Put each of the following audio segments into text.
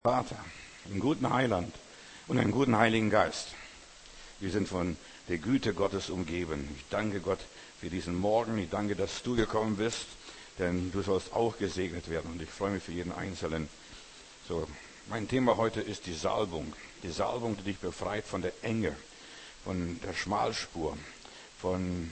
Vater, einen guten Heiland und einen guten Heiligen Geist. Wir sind von der Güte Gottes umgeben. Ich danke Gott für diesen Morgen. Ich danke, dass du gekommen bist, denn du sollst auch gesegnet werden. Und ich freue mich für jeden Einzelnen. So, mein Thema heute ist die Salbung. Die Salbung, die dich befreit von der Enge, von der Schmalspur, von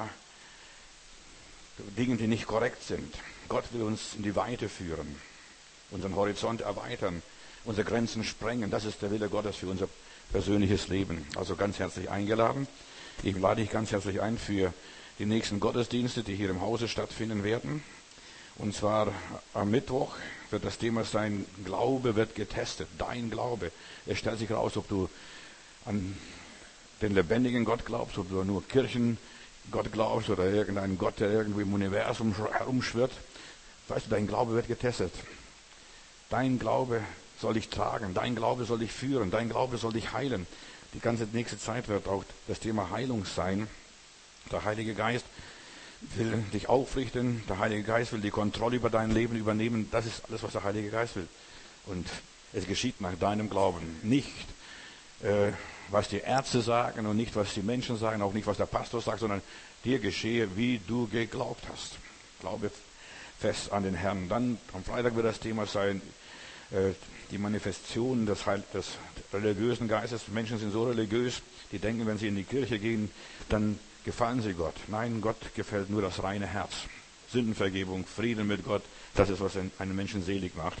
Dingen, die nicht korrekt sind. Gott will uns in die Weite führen, unseren Horizont erweitern, unsere Grenzen sprengen. Das ist der Wille Gottes für unser persönliches Leben. Also ganz herzlich eingeladen. Ich lade dich ganz herzlich ein für die nächsten Gottesdienste, die hier im Hause stattfinden werden. Und zwar am Mittwoch wird das Thema sein, Glaube wird getestet. Dein Glaube. Es stellt sich heraus, ob du an den lebendigen Gott glaubst, ob du nur Kirchengott glaubst oder irgendeinen Gott, der irgendwie im Universum herumschwirrt. Weißt du, dein Glaube wird getestet. Dein Glaube soll dich tragen, dein Glaube soll dich führen, dein Glaube soll dich heilen. Die ganze nächste Zeit wird auch das Thema Heilung sein. Der Heilige Geist will dich aufrichten, der Heilige Geist will die Kontrolle über dein Leben übernehmen. Das ist alles, was der Heilige Geist will. Und es geschieht nach deinem Glauben. Nicht, was die Ärzte sagen und nicht, was die Menschen sagen, auch nicht, was der Pastor sagt, sondern dir geschehe, wie du geglaubt hast. Glaube fest an den Herrn. Dann am Freitag wird das Thema sein, die Manifestation des religiösen Geistes. Menschen sind so religiös, die denken, wenn sie in die Kirche gehen, dann gefallen sie Gott. Nein, Gott gefällt nur das reine Herz. Sündenvergebung, Frieden mit Gott, das ist, was einen Menschen selig macht.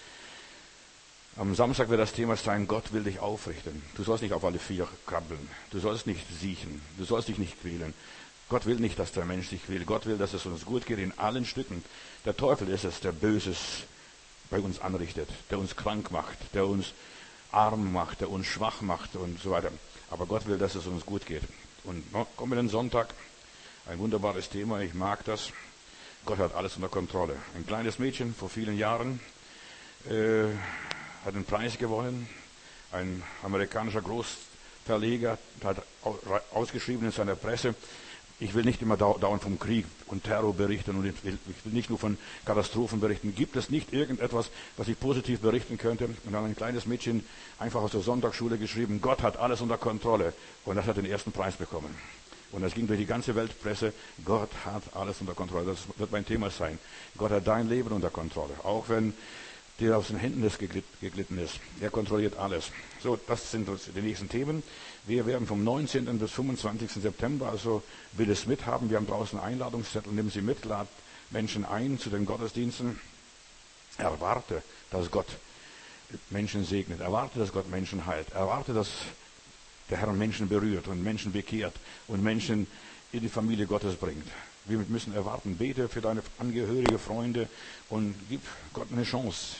Am Samstag wird das Thema sein, Gott will dich aufrichten. Du sollst nicht auf alle vier krabbeln. Du sollst nicht siechen. Du sollst dich nicht quälen. Gott will nicht, dass der Mensch sich quält. Gott will, dass es uns gut geht in allen Stücken. Der Teufel ist es, der Böses bei uns anrichtet, der uns krank macht, der uns arm macht, der uns schwach macht und so weiter. Aber Gott will, dass es uns gut geht. Und kommenden Sonntag, ein wunderbares Thema, ich mag das. Gott hat alles unter Kontrolle. Ein kleines Mädchen vor vielen Jahren hat einen Preis gewonnen. Ein amerikanischer Großverleger hat ausgeschrieben in seiner Presse, ich will nicht immer dauernd vom Krieg und Terror berichten und ich will nicht nur von Katastrophen berichten. Gibt es nicht irgendetwas, was ich positiv berichten könnte? Und dann ein kleines Mädchen einfach aus der Sonntagsschule geschrieben, Gott hat alles unter Kontrolle. Und das hat den ersten Preis bekommen. Und das ging durch die ganze Weltpresse, Gott hat alles unter Kontrolle. Das wird mein Thema sein. Gott hat dein Leben unter Kontrolle. Auch wenn dir aus den Händen geglitten ist. Er kontrolliert alles. So, das sind die nächsten Themen. Wir werden vom 19. bis 25. September, also will es mithaben. Wir haben draußen Einladungszettel, nimm sie mit, lad Menschen ein zu den Gottesdiensten. Erwarte, dass Gott Menschen segnet. Erwarte, dass Gott Menschen heilt. Erwarte, dass der Herr Menschen berührt und Menschen bekehrt und Menschen in die Familie Gottes bringt. Wir müssen erwarten, bete für deine Angehörige, Freunde und gib Gott eine Chance.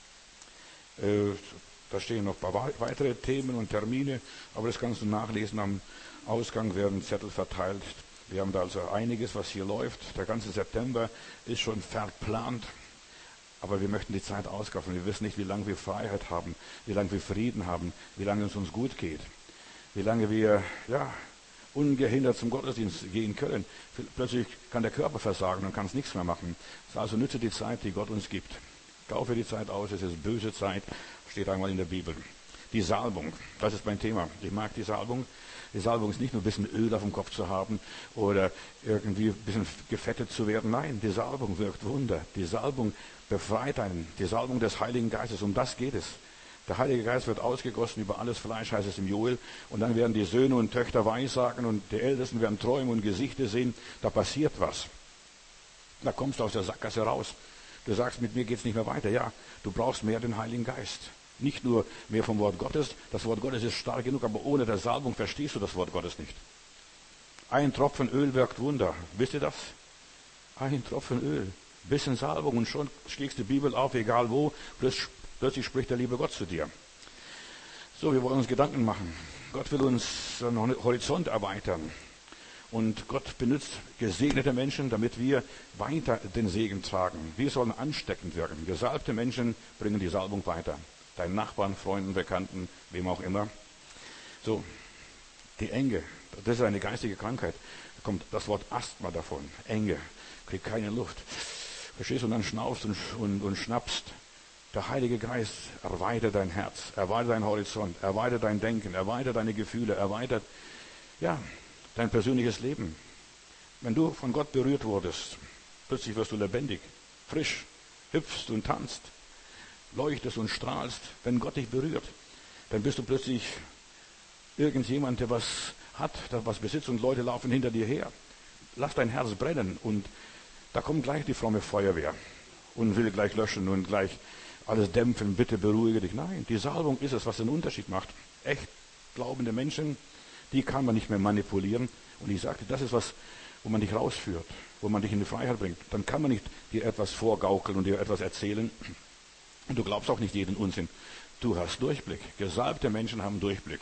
Da stehen noch ein paar weitere Themen und Termine, aber das kannst du nachlesen. Am Ausgang werden Zettel verteilt. Wir haben da also einiges, was hier läuft. Der ganze September ist schon verplant, aber wir möchten die Zeit auskaufen. Wir wissen nicht, wie lange wir Freiheit haben, wie lange wir Frieden haben, wie lange es uns gut geht, wie lange wir ungehindert zum Gottesdienst gehen können. Plötzlich kann der Körper versagen und kann nichts mehr machen. Also nütze die Zeit, die Gott uns gibt. Kaufe die Zeit aus, es ist böse Zeit, steht einmal in der Bibel. Die Salbung, das ist mein Thema. Ich mag die Salbung. Die Salbung ist nicht nur ein bisschen Öl auf dem Kopf zu haben oder irgendwie ein bisschen gefettet zu werden. Nein, die Salbung wirkt Wunder. Die Salbung befreit einen. Die Salbung des Heiligen Geistes, um das geht es. Der Heilige Geist wird ausgegossen über alles Fleisch, heißt es im Joel. Und dann werden die Söhne und Töchter weissagen und die Ältesten werden Träume und Gesichter sehen. Da passiert was. Da kommst du aus der Sackgasse raus. Du sagst, mit mir geht's nicht mehr weiter. Ja, du brauchst mehr den Heiligen Geist. Nicht nur mehr vom Wort Gottes. Das Wort Gottes ist stark genug, aber ohne der Salbung verstehst du das Wort Gottes nicht. Ein Tropfen Öl wirkt Wunder. Wisst ihr das? Ein Tropfen Öl. Bisschen Salbung und schon schlägst du die Bibel auf, egal wo. Plötzlich spricht der liebe Gott zu dir. So, wir wollen uns Gedanken machen. Gott will uns einen Horizont erweitern. Und Gott benutzt gesegnete Menschen, damit wir weiter den Segen tragen. Wir sollen ansteckend wirken. Gesalbte Menschen bringen die Salbung weiter. Deinen Nachbarn, Freunden, Bekannten, wem auch immer. So, die Enge, das ist eine geistige Krankheit. Da kommt das Wort Asthma davon. Enge, krieg keine Luft. Verstehst du? Und dann schnaufst und schnappst. Der Heilige Geist erweitert dein Herz, erweitert deinen Horizont, erweitert dein Denken, erweitert deine Gefühle, erweitert, ja, dein persönliches Leben. Wenn du von Gott berührt wurdest, plötzlich wirst du lebendig, frisch, hüpfst und tanzt, leuchtest und strahlst. Wenn Gott dich berührt, dann bist du plötzlich irgendjemand, der was hat, der was besitzt und Leute laufen hinter dir her. Lass dein Herz brennen und da kommt gleich die fromme Feuerwehr und will gleich löschen und gleich alles dämpfen. Bitte beruhige dich. Nein, die Salbung ist es, was den Unterschied macht. Echt glaubende Menschen, die kann man nicht mehr manipulieren. Und ich sagte, das ist was, wo man dich rausführt, wo man dich in die Freiheit bringt. Dann kann man nicht dir etwas vorgaukeln und dir etwas erzählen. Und du glaubst auch nicht jeden Unsinn. Du hast Durchblick. Gesalbte Menschen haben Durchblick.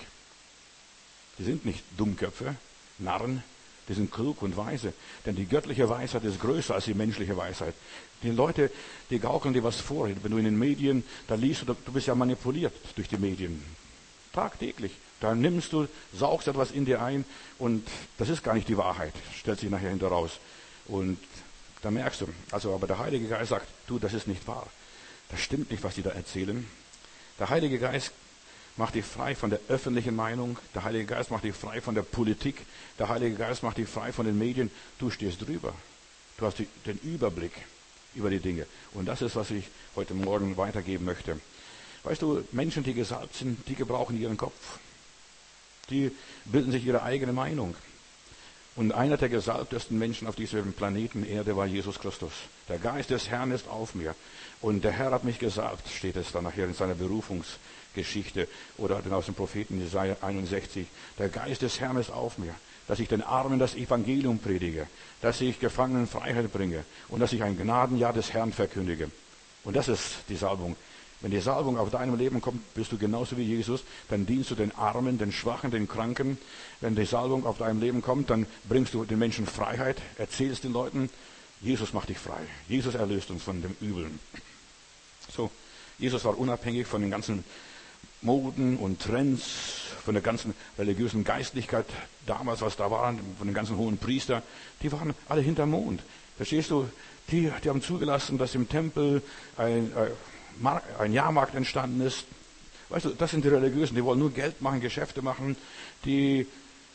Die sind nicht Dummköpfe, Narren, die sind klug und weise. Denn die göttliche Weisheit ist größer als die menschliche Weisheit. Die Leute, die gaukeln dir was vor. Wenn du in den Medien, da liest du, du bist ja manipuliert durch die Medien. Tagtäglich. Da nimmst du, saugst etwas in dir ein und das ist gar nicht die Wahrheit. Stellt sich nachher hinter raus. Und da merkst du, also aber der Heilige Geist sagt, du, das ist nicht wahr. Das stimmt nicht, was die da erzählen. Der Heilige Geist macht dich frei von der öffentlichen Meinung. Der Heilige Geist macht dich frei von der Politik. Der Heilige Geist macht dich frei von den Medien. Du stehst drüber. Du hast den Überblick über die Dinge. Und das ist, was ich heute Morgen weitergeben möchte. Weißt du, Menschen, die gesalbt sind, die gebrauchen ihren Kopf. Die bilden sich ihre eigene Meinung. Und einer der gesalbtesten Menschen auf diesem Planeten Erde war Jesus Christus. Der Geist des Herrn ist auf mir. Und der Herr hat mich gesalbt, steht es dann nachher in seiner Berufungsgeschichte oder aus dem Propheten Jesaja 61. Der Geist des Herrn ist auf mir, dass ich den Armen das Evangelium predige, dass ich Gefangenen Freiheit bringe und dass ich ein Gnadenjahr des Herrn verkündige. Und das ist die Salbung. Wenn die Salbung auf deinem Leben kommt, bist du genauso wie Jesus, dann dienst du den Armen, den Schwachen, den Kranken. Wenn die Salbung auf deinem Leben kommt, dann bringst du den Menschen Freiheit, erzählst den Leuten, Jesus macht dich frei. Jesus erlöst uns von dem Übeln. So, Jesus war unabhängig von den ganzen Moden und Trends, von der ganzen religiösen Geistlichkeit damals, was da waren, von den ganzen hohen Priester. Die waren alle hinterm Mond. Verstehst du? Die haben zugelassen, dass im Tempel ein Jahrmarkt entstanden ist. Weißt du, das sind die Religiösen, die wollen nur Geld machen, Geschäfte machen, die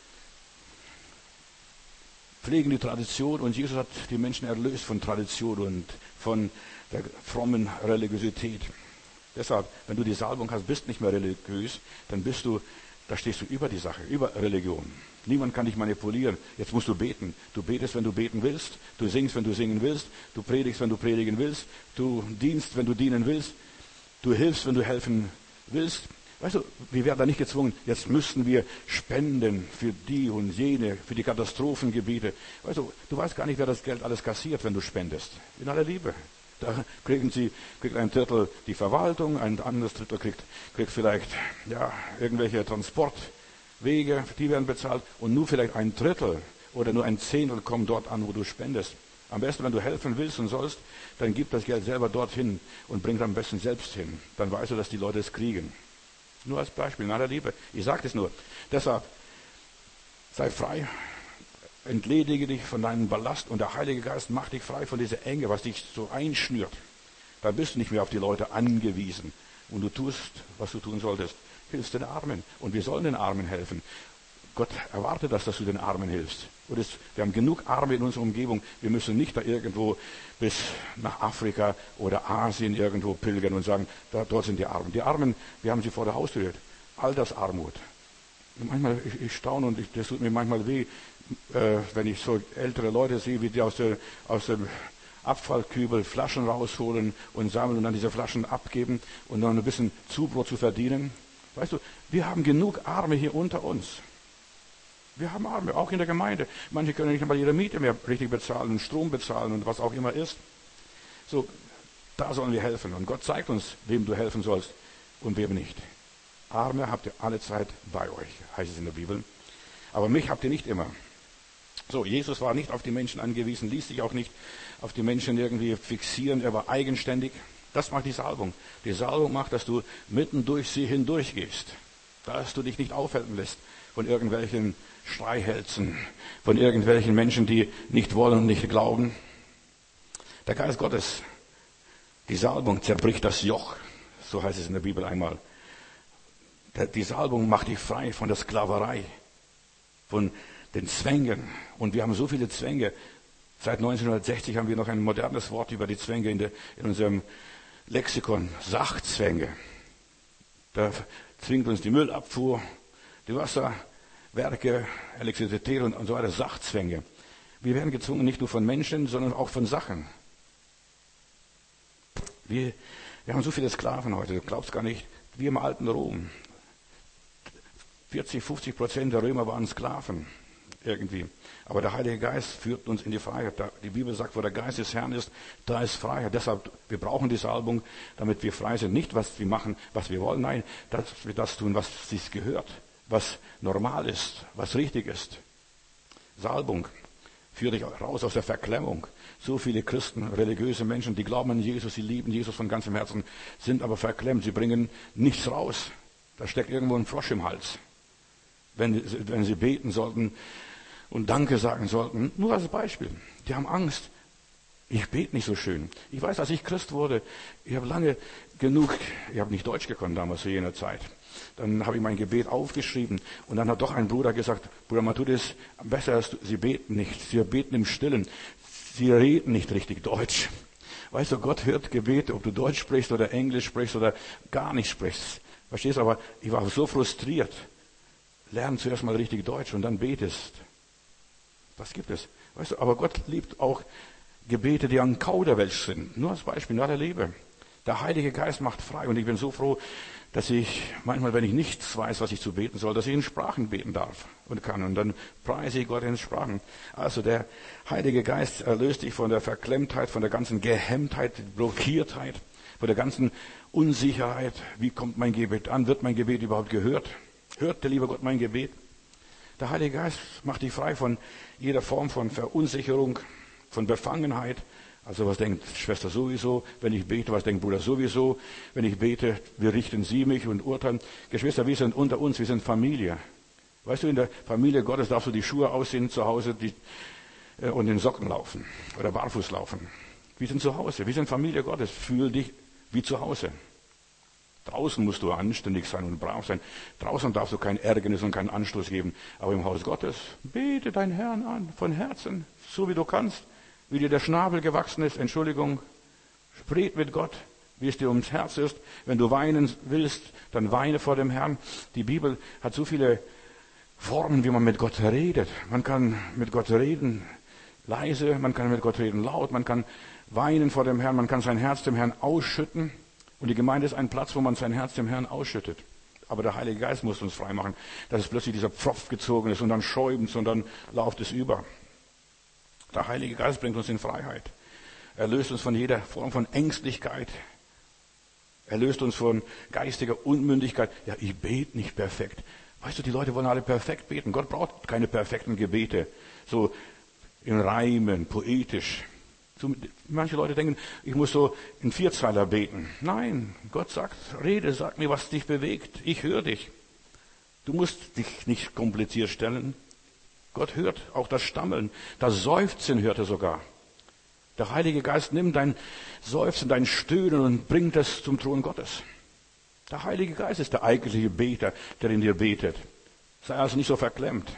pflegen die Tradition und Jesus hat die Menschen erlöst von Tradition und von der frommen Religiosität. Deshalb, wenn du die Salbung hast, bist nicht mehr religiös, dann da stehst du über die Sache, über Religion. Niemand kann dich manipulieren. Jetzt musst du beten. Du betest, wenn du beten willst. Du singst, wenn du singen willst. Du predigst, wenn du predigen willst. Du dienst, wenn du dienen willst. Du hilfst, wenn du helfen willst. Weißt du, wir werden da nicht gezwungen. Jetzt müssten wir spenden für die und jene, für die Katastrophengebiete. Weißt du, du weißt gar nicht, wer das Geld alles kassiert, wenn du spendest. In aller Liebe. Da kriegt ein Drittel die Verwaltung, ein anderes Drittel kriegt vielleicht, ja, irgendwelche Transportwege, die werden bezahlt und nur vielleicht ein Drittel oder nur ein Zehntel kommt dort an, wo du spendest. Am besten, wenn du helfen willst und sollst, dann gib das Geld selber dorthin und bring es am besten selbst hin. Dann weißt du, dass die Leute es kriegen. Nur als Beispiel, in aller Liebe. Ich sage es nur. Deshalb, sei frei. Entledige dich von deinem Ballast und der Heilige Geist macht dich frei von dieser Enge, was dich so einschnürt. Da bist du nicht mehr auf die Leute angewiesen und du tust, was du tun solltest. Hilfst den Armen und wir sollen den Armen helfen. Gott erwartet das, dass du den Armen hilfst. Wir haben genug Arme in unserer Umgebung. Wir müssen nicht da irgendwo bis nach Afrika oder Asien irgendwo pilgern und sagen, dort sind die Armen. Die Armen, wir haben sie vor der Haustür. Altersarmut. Manchmal, ich staune und das tut mir manchmal weh, wenn ich so ältere Leute sehe, wie die aus dem Abfallkübel Flaschen rausholen und sammeln und dann diese Flaschen abgeben und dann ein bisschen Zubrot zu verdienen. Weißt du, wir haben genug Arme hier unter uns. Wir haben Arme, auch in der Gemeinde. Manche können nicht einmal ihre Miete mehr richtig bezahlen und Strom bezahlen und was auch immer ist. So, da sollen wir helfen. Und Gott zeigt uns, wem du helfen sollst und wem nicht. Arme habt ihr alle Zeit bei euch, heißt es in der Bibel. Aber mich habt ihr nicht immer. So, Jesus war nicht auf die Menschen angewiesen, ließ sich auch nicht auf die Menschen irgendwie fixieren. Er war eigenständig. Das macht die Salbung. Die Salbung macht, dass du mitten durch sie hindurch gehst. Dass du dich nicht aufhalten lässt von irgendwelchen Schreihälsen, von irgendwelchen Menschen, die nicht wollen und nicht glauben. Der Geist Gottes Die Salbung zerbricht das Joch, so heißt es in der Bibel einmal. Die Salbung macht dich frei von der Sklaverei, von den Zwängen. Und wir haben so viele Zwänge. Seit 1960 haben wir noch ein modernes Wort über die Zwänge in unserem Lexikon. Sachzwänge. Da zwingt uns die Müllabfuhr, die Wasserwerke, Elektrizität und so weiter. Sachzwänge. Wir werden gezwungen nicht nur von Menschen, sondern auch von Sachen. Wir haben so viele Sklaven heute, du glaubst gar nicht, wie im alten Rom. 40-50% der Römer waren Sklaven irgendwie. Aber der Heilige Geist führt uns in die Freiheit. Die Bibel sagt, wo der Geist des Herrn ist, da ist Freiheit. Deshalb, wir brauchen die Salbung, damit wir frei sind. Nicht, was wir machen, was wir wollen. Nein, dass wir das tun, was sich gehört, was normal ist, was richtig ist. Salbung führt dich raus aus der Verklemmung. So viele Christen, religiöse Menschen, die glauben an Jesus, sie lieben Jesus von ganzem Herzen, sind aber verklemmt. Sie bringen nichts raus. Da steckt irgendwo ein Frosch im Hals. Wenn sie beten sollten und Danke sagen sollten, nur als Beispiel. Die haben Angst. Ich bete nicht so schön. Ich weiß, als ich Christ wurde, ich habe lange genug, ich habe nicht Deutsch gekonnt damals zu jener Zeit. Dann habe ich mein Gebet aufgeschrieben und dann hat doch ein Bruder gesagt, Bruder Matthäus, besser ist, Sie beten nicht, Sie beten im Stillen, Sie reden nicht richtig Deutsch. Weißt du, Gott hört Gebete, ob du Deutsch sprichst oder Englisch sprichst oder gar nicht sprichst. Verstehst du, aber ich war so frustriert. Lern zuerst mal richtig Deutsch und dann betest. Das gibt es. Weißt du, aber Gott liebt auch Gebete, die an Kauderwelsch sind. Nur als Beispiel, in aller Liebe. Der Heilige Geist macht frei und ich bin so froh, dass ich manchmal, wenn ich nichts weiß, was ich zu beten soll, dass ich in Sprachen beten darf und kann. Und dann preise ich Gott in Sprachen. Also der Heilige Geist erlöst dich von der Verklemmtheit, von der ganzen Gehemmtheit, Blockiertheit, von der ganzen Unsicherheit. Wie kommt mein Gebet an? Wird mein Gebet überhaupt gehört? Hört der liebe Gott mein Gebet? Der Heilige Geist macht dich frei von jeder Form von Verunsicherung, von Befangenheit. Also was denkt Schwester sowieso, wenn ich bete, was denkt Bruder sowieso, wenn ich bete, wie richten Sie mich und urteilen. Geschwister, wir sind unter uns, wir sind Familie. Weißt du, in der Familie Gottes darfst du die Schuhe ausziehen zu Hause und in Socken laufen oder barfuß laufen. Wir sind zu Hause, wir sind Familie Gottes, fühl dich wie zu Hause. Draußen musst du anständig sein und brav sein. Draußen darfst du kein Ärgernis und keinen Anstoß geben. Aber im Haus Gottes, bete deinen Herrn an, von Herzen, so wie du kannst. Wie dir der Schnabel gewachsen ist, Entschuldigung, sprich mit Gott, wie es dir ums Herz ist. Wenn du weinen willst, dann weine vor dem Herrn. Die Bibel hat so viele Formen, wie man mit Gott redet. Man kann mit Gott reden leise, man kann mit Gott reden laut, man kann weinen vor dem Herrn, man kann sein Herz dem Herrn ausschütten. Und die Gemeinde ist ein Platz, wo man sein Herz dem Herrn ausschüttet. Aber der Heilige Geist muss uns freimachen, dass es plötzlich dieser Pfropf gezogen ist und dann schäumt es und dann läuft es über. Der Heilige Geist bringt uns in Freiheit. Er löst uns von jeder Form von Ängstlichkeit. Er löst uns von geistiger Unmündigkeit. Ja, ich bete nicht perfekt. Weißt du, die Leute wollen alle perfekt beten. Gott braucht keine perfekten Gebete. So in Reimen, poetisch. Manche Leute denken, ich muss so in Vierzeiler beten. Nein, Gott sagt, rede, sag mir, was dich bewegt. Ich höre dich. Du musst dich nicht kompliziert stellen. Gott hört auch das Stammeln. Das Seufzen hört er sogar. Der Heilige Geist nimmt dein Seufzen, dein Stöhnen und bringt es zum Thron Gottes. Der Heilige Geist ist der eigentliche Beter, der in dir betet. Sei also nicht so verklemmt.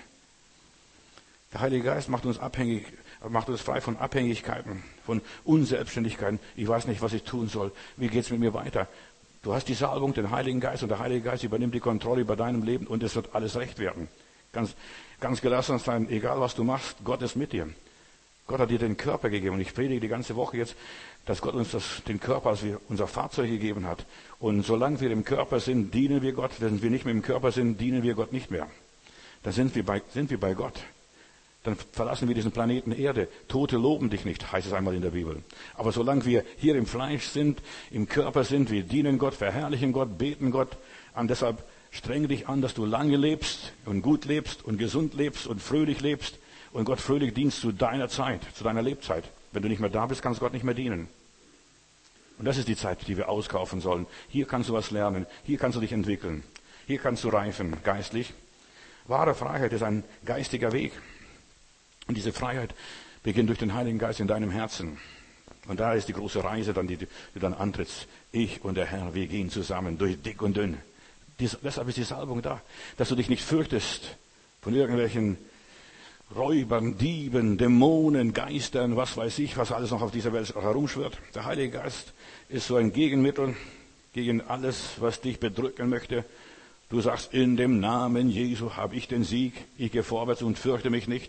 Der Heilige Geist macht uns abhängig, macht uns frei von Abhängigkeiten, von Unselbstständigkeiten. Ich weiß nicht, was ich tun soll. Wie geht's mit mir weiter? Du hast die Salbung, den Heiligen Geist, und der Heilige Geist übernimmt die Kontrolle über deinem Leben und es wird alles recht werden. Ganz gelassen sein, egal was du machst, Gott ist mit dir. Gott hat dir den Körper gegeben und ich predige die ganze Woche jetzt, dass Gott uns den Körper als unser Fahrzeug gegeben hat. Und solange wir im Körper sind, dienen wir Gott. Wenn wir nicht mehr im Körper sind, dienen wir Gott nicht mehr. Dann sind wir bei Gott. Dann verlassen wir diesen Planeten Erde. Tote loben dich nicht, heißt es einmal in der Bibel. Aber solange wir hier im Fleisch sind, im Körper sind, wir dienen Gott, verherrlichen Gott, beten Gott an. Deshalb streng dich an, dass du lange lebst und gut lebst und gesund lebst und fröhlich lebst und Gott fröhlich dienst zu deiner Zeit, zu deiner Lebzeit. Wenn du nicht mehr da bist, kannst du Gott nicht mehr dienen. Und das ist die Zeit, die wir auskaufen sollen. Hier kannst du was lernen, hier kannst du dich entwickeln, hier kannst du reifen, geistlich. Wahre Freiheit ist ein geistiger Weg. Und diese Freiheit beginnt durch den Heiligen Geist in deinem Herzen. Und da ist die große Reise, die du dann antrittst. Ich und der Herr, wir gehen zusammen durch dick und dünn. Deshalb ist die Salbung da, dass du dich nicht fürchtest von irgendwelchen Räubern, Dieben, Dämonen, Geistern, was weiß ich, was alles noch auf dieser Welt herumschwirrt. Der Heilige Geist ist so ein Gegenmittel gegen alles, was dich bedrücken möchte. Du sagst, in dem Namen Jesu habe ich den Sieg. Ich gehe vorwärts und fürchte mich nicht.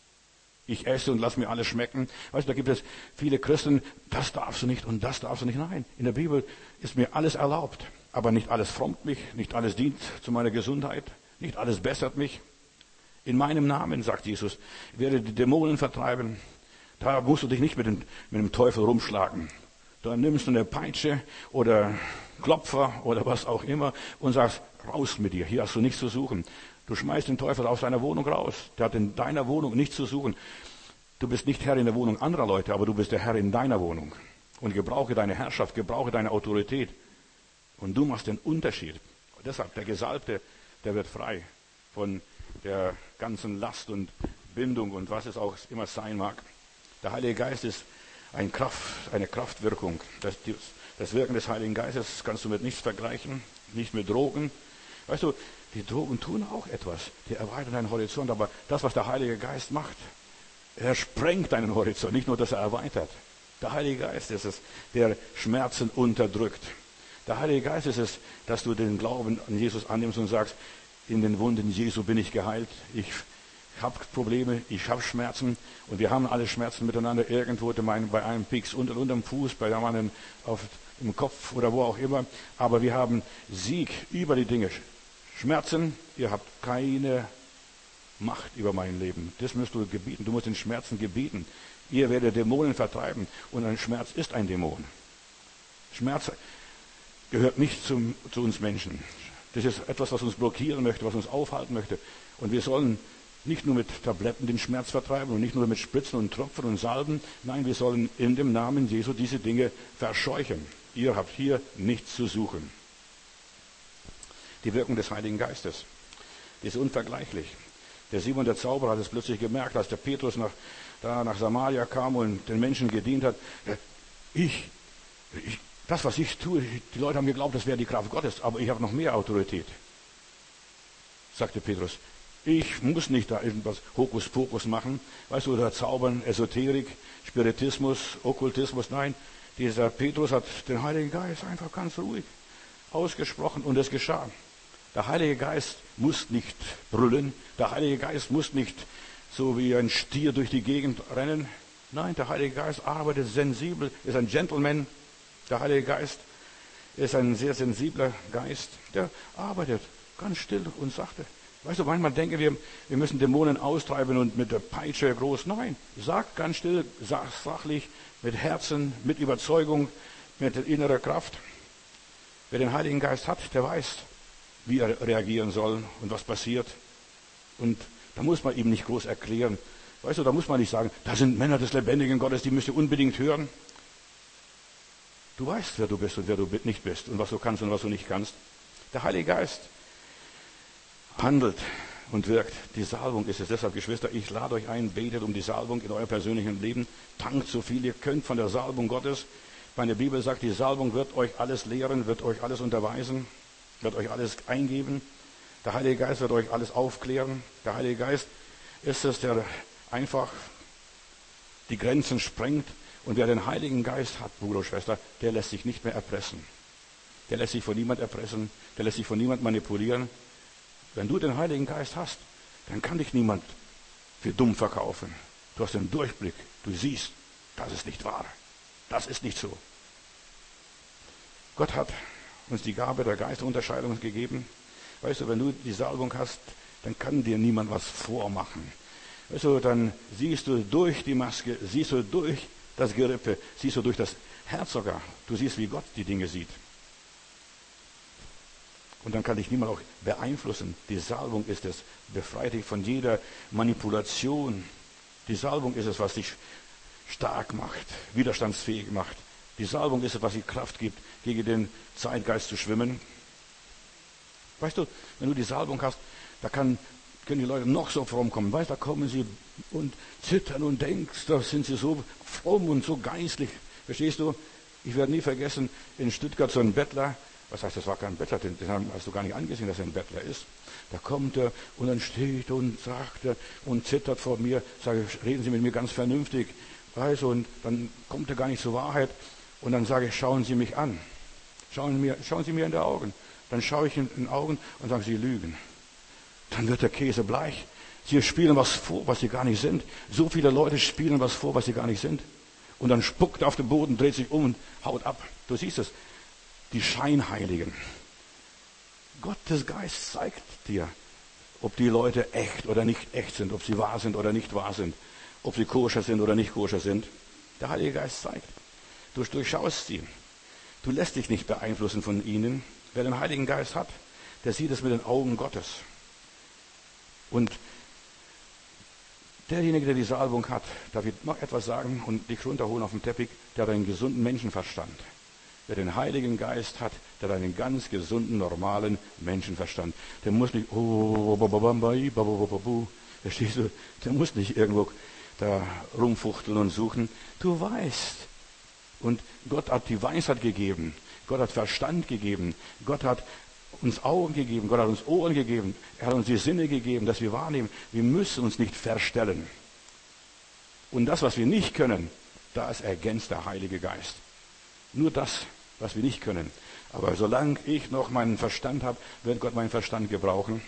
Ich esse und lass mir alles schmecken. Weißt du, da gibt es viele Christen, das darfst du nicht und das darfst du nicht. Nein, in der Bibel ist mir alles erlaubt. Aber nicht alles frommt mich, nicht alles dient zu meiner Gesundheit, nicht alles bessert mich. In meinem Namen, sagt Jesus, werde die Dämonen vertreiben. Da musst du dich nicht mit dem Teufel rumschlagen. Da nimmst du eine Peitsche oder Klopfer oder was auch immer und sagst, raus mit dir, hier hast du nichts zu suchen. Du schmeißt den Teufel aus deiner Wohnung raus. Der hat in deiner Wohnung nichts zu suchen. Du bist nicht Herr in der Wohnung anderer Leute, aber du bist der Herr in deiner Wohnung. Und gebrauche deine Herrschaft, gebrauche deine Autorität. Und du machst den Unterschied. Und deshalb, der Gesalbte, der wird frei von der ganzen Last und Bindung und was es auch immer sein mag. Der Heilige Geist ist eine Kraftwirkung. Das Wirken des Heiligen Geistes kannst du mit nichts vergleichen, nicht mit Drogen. Weißt du, die Drogen tun auch etwas. Die erweitern deinen Horizont. Aber das, was der Heilige Geist macht, er sprengt deinen Horizont. Nicht nur, dass er erweitert. Der Heilige Geist ist es, der Schmerzen unterdrückt. Der Heilige Geist ist es, dass du den Glauben an Jesus annimmst und sagst, in den Wunden Jesu bin ich geheilt. Ich habe Probleme, ich habe Schmerzen. Und wir haben alle Schmerzen miteinander irgendwo bei einem Pieks unterm Fuß, bei einem anderen im Kopf oder wo auch immer. Aber wir haben Sieg über die Dinge. Schmerzen, ihr habt keine Macht über mein Leben. Das musst du gebieten. Du musst den Schmerzen gebieten. Ihr werdet Dämonen vertreiben. Und ein Schmerz ist ein Dämon. Schmerz gehört nicht zu uns Menschen. Das ist etwas, was uns blockieren möchte, was uns aufhalten möchte. Und wir sollen nicht nur mit Tabletten den Schmerz vertreiben und nicht nur mit Spritzen und Tropfen und Salben. Nein, wir sollen in dem Namen Jesu diese Dinge verscheuchen. Ihr habt hier nichts zu suchen. Die Wirkung des Heiligen Geistes, die ist unvergleichlich. Der Simon der Zauberer hat es plötzlich gemerkt, als der Petrus nach Samaria kam und den Menschen gedient hat. Das, was ich tue, die Leute haben geglaubt, das wäre die Kraft Gottes, aber ich habe noch mehr Autorität, sagte Petrus. Ich muss nicht da irgendwas Hokuspokus machen, weißt du, oder Zaubern, Esoterik, Spiritismus, Okkultismus. Nein, dieser Petrus hat den Heiligen Geist einfach ganz ruhig ausgesprochen und es geschah. Der Heilige Geist muss nicht brüllen, der Heilige Geist muss nicht so wie ein Stier durch die Gegend rennen. Nein, der Heilige Geist arbeitet sensibel, ist ein Gentleman. Der Heilige Geist ist ein sehr sensibler Geist, der arbeitet ganz still und sachte. Weißt du, manchmal denken wir müssen Dämonen austreiben und mit der Peitsche groß. Nein, sag ganz still, sag sachlich, mit Herzen, mit Überzeugung, mit innerer Kraft. Wer den Heiligen Geist hat, der weiß, wie er reagieren soll und was passiert. Und da muss man ihm nicht groß erklären. Weißt du, da muss man nicht sagen, da sind Männer des lebendigen Gottes, die müsst ihr unbedingt hören. Du weißt, wer du bist und wer du nicht bist und was du kannst und was du nicht kannst. Der Heilige Geist handelt und wirkt. Die Salbung ist es. Deshalb, Geschwister, ich lade euch ein, betet um die Salbung in eurem persönlichen Leben. Tankt so viel ihr könnt von der Salbung Gottes. Meine Bibel sagt, die Salbung wird euch alles lehren, wird euch alles unterweisen, wird euch alles eingeben. Der Heilige Geist wird euch alles aufklären. Der Heilige Geist ist es, der einfach die Grenzen sprengt. Und wer den Heiligen Geist hat, Bruder und Schwester, der lässt sich nicht mehr erpressen. Der lässt sich von niemand erpressen, der lässt sich von niemand manipulieren. Wenn du den Heiligen Geist hast, dann kann dich niemand für dumm verkaufen. Du hast den Durchblick, du siehst, das ist nicht wahr. Das ist nicht so. Gott hat uns die Gabe der Geisterunterscheidung gegeben. Weißt du, wenn du die Salbung hast, dann kann dir niemand was vormachen. Weißt du, dann siehst du durch die Maske, siehst du durch das Gerippe, siehst du durch das Herz sogar. Du siehst, wie Gott die Dinge sieht. Und dann kann dich niemand auch beeinflussen. Die Salbung ist es, befreit dich von jeder Manipulation. Die Salbung ist es, was dich stark macht, widerstandsfähig macht. Die Salbung ist es, was dir Kraft gibt, gegen den Zeitgeist zu schwimmen. Weißt du, wenn du die Salbung hast, da können die Leute noch so fromm kommen. Weißt du, da kommen sie und zittern und denkst, da sind sie so fromm und so geistlich. Verstehst du? Ich werde nie vergessen, in Stuttgart so ein Bettler, was heißt, das war kein Bettler, den hast du gar nicht angesehen, dass er ein Bettler ist. Da kommt er und dann steht er und sagt er und zittert vor mir, sage, reden Sie mit mir ganz vernünftig. Weißt du, und dann kommt er gar nicht zur Wahrheit. Und dann sage ich, schauen Sie mich an. Schauen Sie mir in die Augen. Dann schaue ich in die Augen und sage, Sie lügen. Dann wird der Käse bleich. Sie spielen was vor, was sie gar nicht sind. So viele Leute spielen was vor, was sie gar nicht sind. Und dann spuckt er auf den Boden, dreht sich um und haut ab. Du siehst es. Die Scheinheiligen. Gottes Geist zeigt dir, ob die Leute echt oder nicht echt sind, ob sie wahr sind oder nicht wahr sind, ob sie koscher sind oder nicht koscher sind. Der Heilige Geist zeigt. Du durchschaust sie. Du lässt dich nicht beeinflussen von ihnen. Wer den Heiligen Geist hat, der sieht es mit den Augen Gottes. Und derjenige, der die Salbung hat, darf ich noch etwas sagen und dich runterholen auf den Teppich, der hat einen gesunden Menschenverstand. Wer den Heiligen Geist hat, der hat einen ganz gesunden, normalen Menschenverstand. Der muss nicht, verstehst du, der muss nicht irgendwo da rumfuchteln und suchen. Du weißt. Und Gott hat die Weisheit gegeben. Gott hat Verstand gegeben. Gott hat uns Augen gegeben. Gott hat uns Ohren gegeben. Er hat uns die Sinne gegeben, dass wir wahrnehmen. Wir müssen uns nicht verstellen. Und das, was wir nicht können, das ergänzt der Heilige Geist. Nur das, was wir nicht können. Aber solange ich noch meinen Verstand habe, wird Gott meinen Verstand gebrauchen.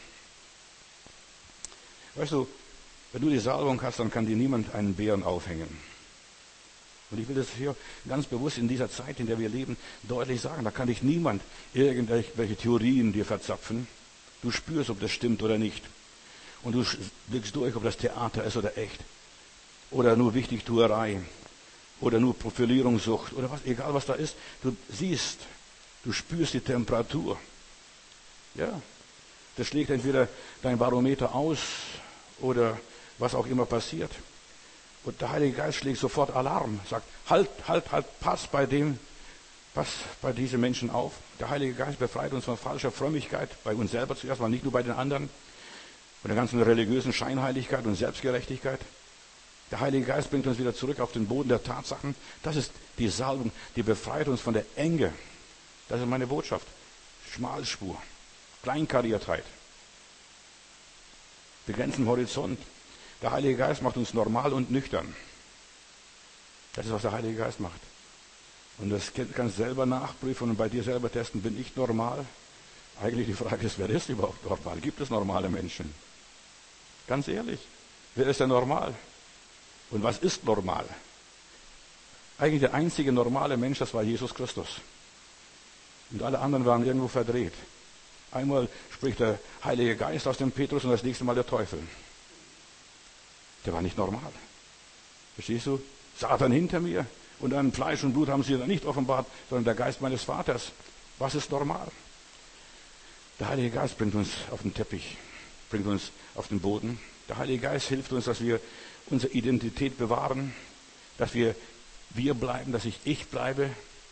Weißt du, wenn du die Salbung hast, dann kann dir niemand einen Bären aufhängen. Und ich will das hier ganz bewusst in dieser Zeit, in der wir leben, deutlich sagen. Da kann dich niemand irgendwelche Theorien dir verzapfen. Du spürst, ob das stimmt oder nicht. Und du blickst durch, ob das Theater ist oder echt. Oder nur Wichtigtuerei. Oder nur Profilierungssucht. Oder was, egal was da ist. Du siehst, du spürst die Temperatur. Ja. Das schlägt entweder dein Barometer aus oder was auch immer passiert. Und der Heilige Geist schlägt sofort Alarm, sagt, halt, pass bei diesen Menschen auf. Der Heilige Geist befreit uns von falscher Frömmigkeit, bei uns selber zuerst, aber nicht nur bei den anderen, von der ganzen religiösen Scheinheiligkeit und Selbstgerechtigkeit. Der Heilige Geist bringt uns wieder zurück auf den Boden der Tatsachen. Das ist die Salbung, die befreit uns von der Enge. Das ist meine Botschaft. Schmalspur, Kleinkariertheit, begrenzten Horizont. Der Heilige Geist macht uns normal und nüchtern. Das ist, was der Heilige Geist macht. Und das kannst du selber nachprüfen und bei dir selber testen, bin ich normal? Eigentlich die Frage ist, wer ist überhaupt normal? Gibt es normale Menschen? Ganz ehrlich, wer ist denn normal? Und was ist normal? Eigentlich der einzige normale Mensch, das war Jesus Christus. Und alle anderen waren irgendwo verdreht. Einmal spricht der Heilige Geist aus dem Petrus und das nächste Mal der Teufel. Der war nicht normal. Verstehst du? Satan hinter mir und an Fleisch und Blut haben sie dann nicht offenbart, sondern der Geist meines Vaters. Was ist normal? Der Heilige Geist bringt uns auf den Teppich, bringt uns auf den Boden. Der Heilige Geist hilft uns, dass wir unsere Identität bewahren, dass wir bleiben, dass ich bleibe.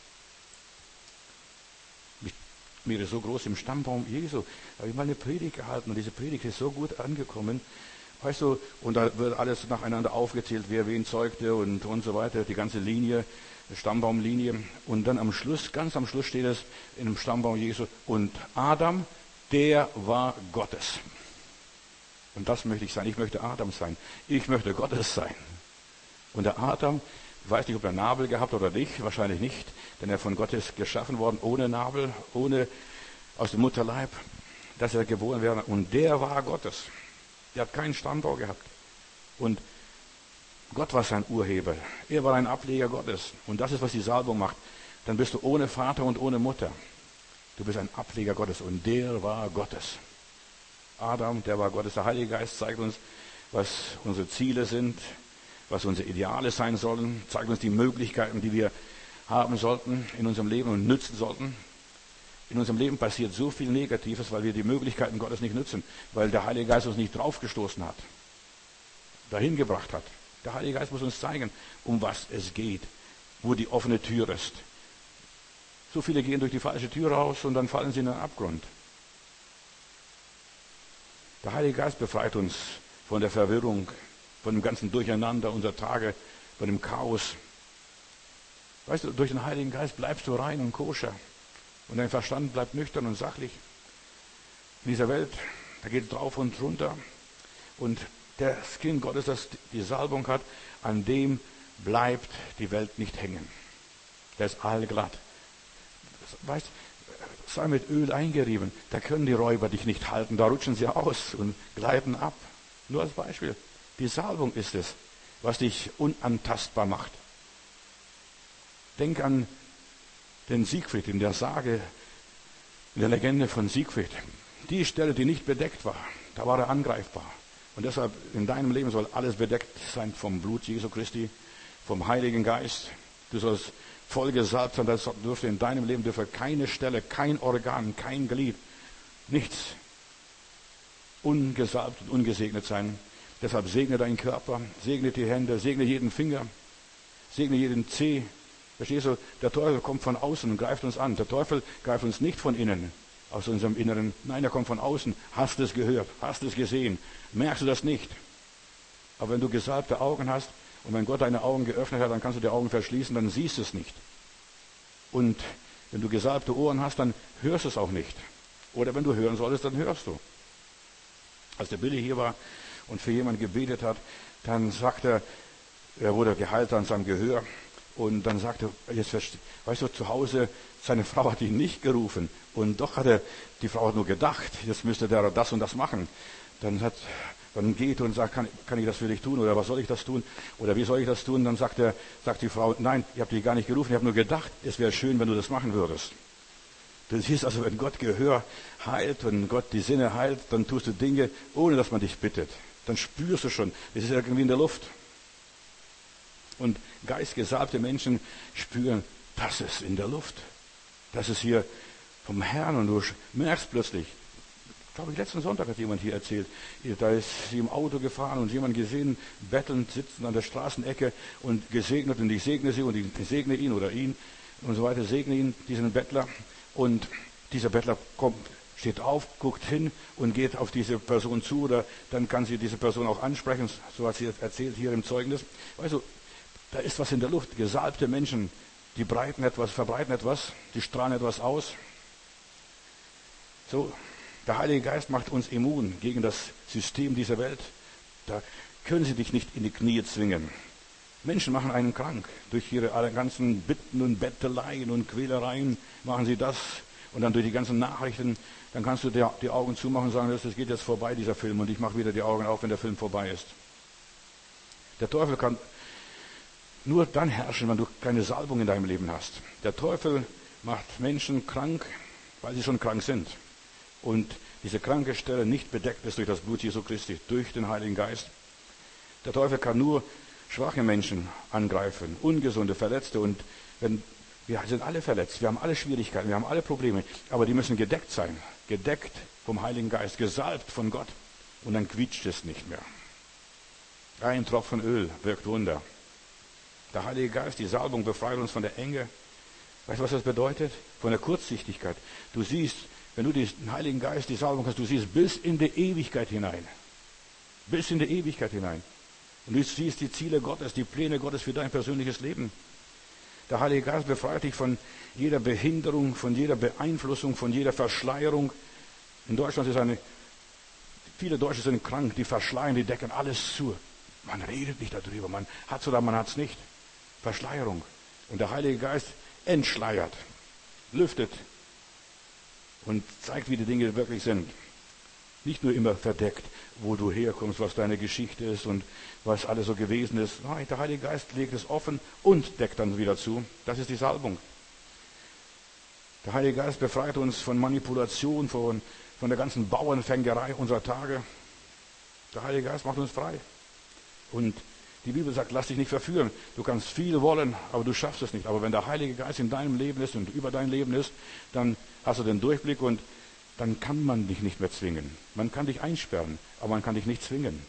Mir ist so groß im Stammbaum Jesu. Da habe ich mal eine Predigt gehalten und diese Predigt ist so gut angekommen. Weißt du, und da wird alles nacheinander aufgezählt, wer wen zeugte und so weiter, die ganze Linie, Stammbaumlinie. Und dann am Schluss, ganz am Schluss steht es in dem Stammbaum Jesu, und Adam, der war Gottes. Und das möchte ich sein. Ich möchte Adam sein. Ich möchte Gottes sein. Und der Adam, ich weiß nicht, ob er Nabel gehabt oder nicht, wahrscheinlich nicht, denn er von Gott ist geschaffen worden, ohne Nabel, ohne aus dem Mutterleib, dass er geboren wäre. Und der war Gottes. Der hat keinen Stammbau gehabt. Und Gott war sein Urheber. Er war ein Ableger Gottes. Und das ist, was die Salbung macht. Dann bist du ohne Vater und ohne Mutter. Du bist ein Ableger Gottes. Und der war Gottes. Adam, der war Gottes. Der Heilige Geist zeigt uns, was unsere Ziele sind, was unsere Ideale sein sollen, zeigt uns die Möglichkeiten, die wir haben sollten in unserem Leben und nützen sollten. In unserem Leben passiert so viel Negatives, weil wir die Möglichkeiten Gottes nicht nutzen, weil der Heilige Geist uns nicht draufgestoßen hat, dahin gebracht hat. Der Heilige Geist muss uns zeigen, um was es geht, wo die offene Tür ist. So viele gehen durch die falsche Tür raus und dann fallen sie in den Abgrund. Der Heilige Geist befreit uns von der Verwirrung, von dem ganzen Durcheinander unserer Tage, von dem Chaos. Weißt du, durch den Heiligen Geist bleibst du rein und koscher. Und dein Verstand bleibt nüchtern und sachlich. In dieser Welt, da geht es drauf und runter. Und das Kind Gottes, das die Salbung hat, an dem bleibt die Welt nicht hängen. Der ist allglatt. Weißt, sei mit Öl eingerieben. Da können die Räuber dich nicht halten. Da rutschen sie aus und gleiten ab. Nur als Beispiel. Die Salbung ist es, was dich unantastbar macht. Denk an den Siegfried in der Sage, in der Legende von Siegfried. Die Stelle, die nicht bedeckt war, da war er angreifbar. Und deshalb in deinem Leben soll alles bedeckt sein vom Blut Jesu Christi, vom Heiligen Geist. Du sollst voll gesalbt sein, das dürfte in deinem Leben dürfte keine Stelle, kein Organ, kein Glied, nichts ungesalbt und ungesegnet sein. Deshalb segne deinen Körper, segne die Hände, segne jeden Finger, segne jeden Zeh. Verstehst du? Der Teufel kommt von außen und greift uns an. Der Teufel greift uns nicht von innen, aus unserem Inneren. Nein, er kommt von außen. Hast du es gehört? Hast du es gesehen? Merkst du das nicht? Aber wenn du gesalbte Augen hast und wenn Gott deine Augen geöffnet hat, dann kannst du die Augen verschließen, dann siehst du es nicht. Und wenn du gesalbte Ohren hast, dann hörst du es auch nicht. Oder wenn du hören solltest, dann hörst du. Als der Billy hier war und für jemanden gebetet hat, dann sagte er wurde geheilt an seinem Gehör. Und dann sagte er, jetzt weißt du, zu Hause, seine Frau hat ihn nicht gerufen. Und doch die Frau hat nur gedacht, jetzt müsste der das und das machen. Dann geht und sagt, kann ich das für dich tun? Oder was soll ich das tun? Oder wie soll ich das tun? Dann sagt die Frau, nein, ich habe dich gar nicht gerufen, ich habe nur gedacht, es wäre schön, wenn du das machen würdest. Das ist also, wenn Gott Gehör heilt, wenn Gott die Sinne heilt, dann tust du Dinge, ohne dass man dich bittet. Dann spürst du schon, es ist irgendwie in der Luft. Und geistgesalbte Menschen spüren, das ist in der Luft. Das ist hier vom Herrn und du merkst plötzlich, glaube ich, letzten Sonntag hat jemand hier erzählt, da ist sie im Auto gefahren und jemand gesehen, bettelnd sitzen an der Straßenecke und gesegnet und ich segne sie und ich segne ihn oder ihn und so weiter, segne ihn, diesen Bettler und dieser Bettler steht auf, guckt hin und geht auf diese Person zu oder dann kann sie diese Person auch ansprechen, so hat sie erzählt hier im Zeugnis. Weißt du, da ist was in der Luft. Gesalbte Menschen, die verbreiten etwas, die strahlen etwas aus. So, der Heilige Geist macht uns immun gegen das System dieser Welt. Da können sie dich nicht in die Knie zwingen. Menschen machen einen krank. Durch ihre ganzen Bitten und Betteleien und Quälereien machen sie das. Und dann durch die ganzen Nachrichten, dann kannst du dir die Augen zumachen und sagen, das geht jetzt vorbei, dieser Film. Und ich mache wieder die Augen auf, wenn der Film vorbei ist. Der Teufel kann nur dann herrschen, wenn du keine Salbung in deinem Leben hast. Der Teufel macht Menschen krank, weil sie schon krank sind. Und diese kranke Stelle nicht bedeckt ist durch das Blut Jesu Christi, durch den Heiligen Geist. Der Teufel kann nur schwache Menschen angreifen, ungesunde, Verletzte. Und wir sind alle verletzt, wir haben alle Schwierigkeiten, wir haben alle Probleme. Aber die müssen gedeckt sein, gedeckt vom Heiligen Geist, gesalbt von Gott. Und dann quietscht es nicht mehr. Ein Tropfen Öl wirkt Wunder. Der Heilige Geist, die Salbung befreit uns von der Enge. Weißt du, was das bedeutet? Von der Kurzsichtigkeit. Du siehst, wenn du den Heiligen Geist, die Salbung hast, du siehst bis in die Ewigkeit hinein. Bis in die Ewigkeit hinein. Und du siehst die Ziele Gottes, die Pläne Gottes für dein persönliches Leben. Der Heilige Geist befreit dich von jeder Behinderung, von jeder Beeinflussung, von jeder Verschleierung. In Deutschland viele Deutsche sind krank, die verschleiern, die decken alles zu. Man redet nicht darüber, man hat es oder man hat es nicht. Verschleierung. Und der Heilige Geist entschleiert, lüftet und zeigt, wie die Dinge wirklich sind. Nicht nur immer verdeckt, wo du herkommst, was deine Geschichte ist und was alles so gewesen ist. Nein, der Heilige Geist legt es offen und deckt dann wieder zu. Das ist die Salbung. Der Heilige Geist befreit uns von Manipulation, von der ganzen Bauernfängerei unserer Tage. Der Heilige Geist macht uns frei. Und die Bibel sagt, lass dich nicht verführen. Du kannst viel wollen, aber du schaffst es nicht. Aber wenn der Heilige Geist in deinem Leben ist und über dein Leben ist, dann hast du den Durchblick und dann kann man dich nicht mehr zwingen. Man kann dich einsperren, aber man kann dich nicht zwingen.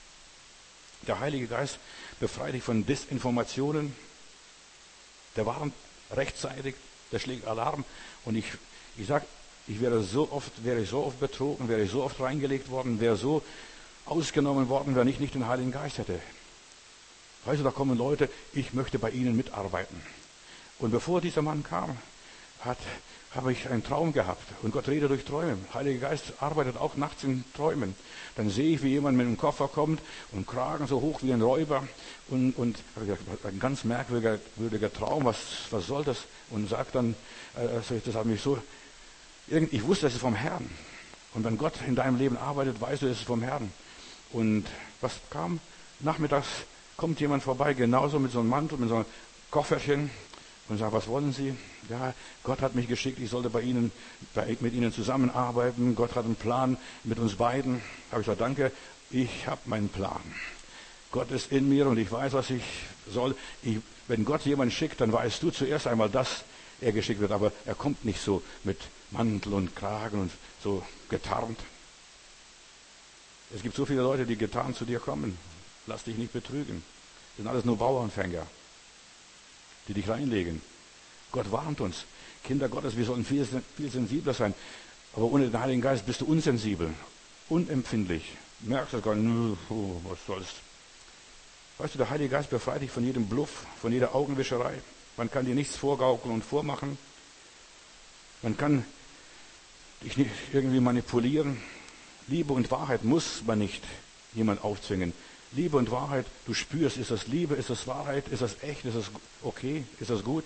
Der Heilige Geist befreit dich von Desinformationen. Der warnt rechtzeitig, der schlägt Alarm. Und ich sage, wäre ich so oft betrogen, wäre ich so oft reingelegt worden, wäre so ausgenommen worden, wenn ich nicht den Heiligen Geist hätte. Weißt du, da kommen Leute, ich möchte bei ihnen mitarbeiten. Und bevor dieser Mann kam, habe ich einen Traum gehabt. Und Gott redet durch Träume. Der Heilige Geist arbeitet auch nachts in Träumen. Dann sehe ich, wie jemand mit einem Koffer kommt und Kragen so hoch wie ein Räuber. Und habe gedacht, ein ganz merkwürdiger Traum, was soll das? Und sagt dann, das hat mich so, ich wusste, das ist vom Herrn. Und wenn Gott in deinem Leben arbeitet, weißt du, es ist vom Herrn. Und was kam? Nachmittags kommt jemand vorbei, genauso mit so einem Mantel, mit so einem Kofferchen und sagt, was wollen Sie? Ja, Gott hat mich geschickt, ich sollte mit Ihnen zusammenarbeiten. Gott hat einen Plan mit uns beiden. Habe ich gesagt, danke, ich habe meinen Plan. Gott ist in mir und ich weiß, was ich soll. Wenn Gott jemanden schickt, dann weißt du zuerst einmal, dass er geschickt wird. Aber er kommt nicht so mit Mantel und Kragen und so getarnt. Es gibt so viele Leute, die getarnt zu dir kommen. Lass dich nicht betrügen. Das sind alles nur Bauernfänger, die dich reinlegen. Gott warnt uns. Kinder Gottes, wir sollen viel sensibler sein. Aber ohne den Heiligen Geist bist du unsensibel, unempfindlich. Merkst du gar nicht, was soll's. Weißt du, der Heilige Geist befreit dich von jedem Bluff, von jeder Augenwischerei. Man kann dir nichts vorgaukeln und vormachen. Man kann dich nicht irgendwie manipulieren. Liebe und Wahrheit muss man nicht jemand aufzwingen. Liebe und Wahrheit, du spürst, ist das Liebe, ist das Wahrheit, ist das echt, ist das okay, ist das gut?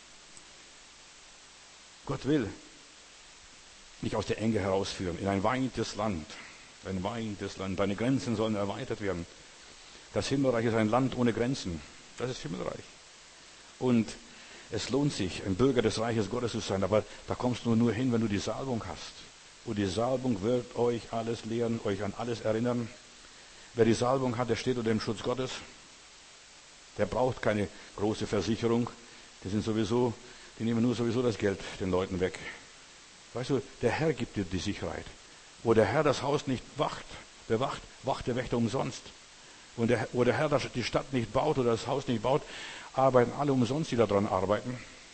Gott will dich aus der Enge herausführen, in ein weites Land. Ein weites Land. Deine Grenzen sollen erweitert werden. Das Himmelreich ist ein Land ohne Grenzen. Das ist Himmelreich. Und es lohnt sich, ein Bürger des Reiches Gottes zu sein, aber da kommst du nur hin, wenn du die Salbung hast. Und die Salbung wird euch alles lehren, euch an alles erinnern. Wer die Salbung hat, der steht unter dem Schutz Gottes. Der braucht keine große Versicherung. Die nehmen sowieso das Geld den Leuten weg. Weißt du, der Herr gibt dir die Sicherheit. Wo der Herr das Haus nicht bewacht, wacht der Wächter umsonst. Und wo der Herr die Stadt nicht baut oder das Haus nicht baut, arbeiten alle umsonst, die daran arbeiten.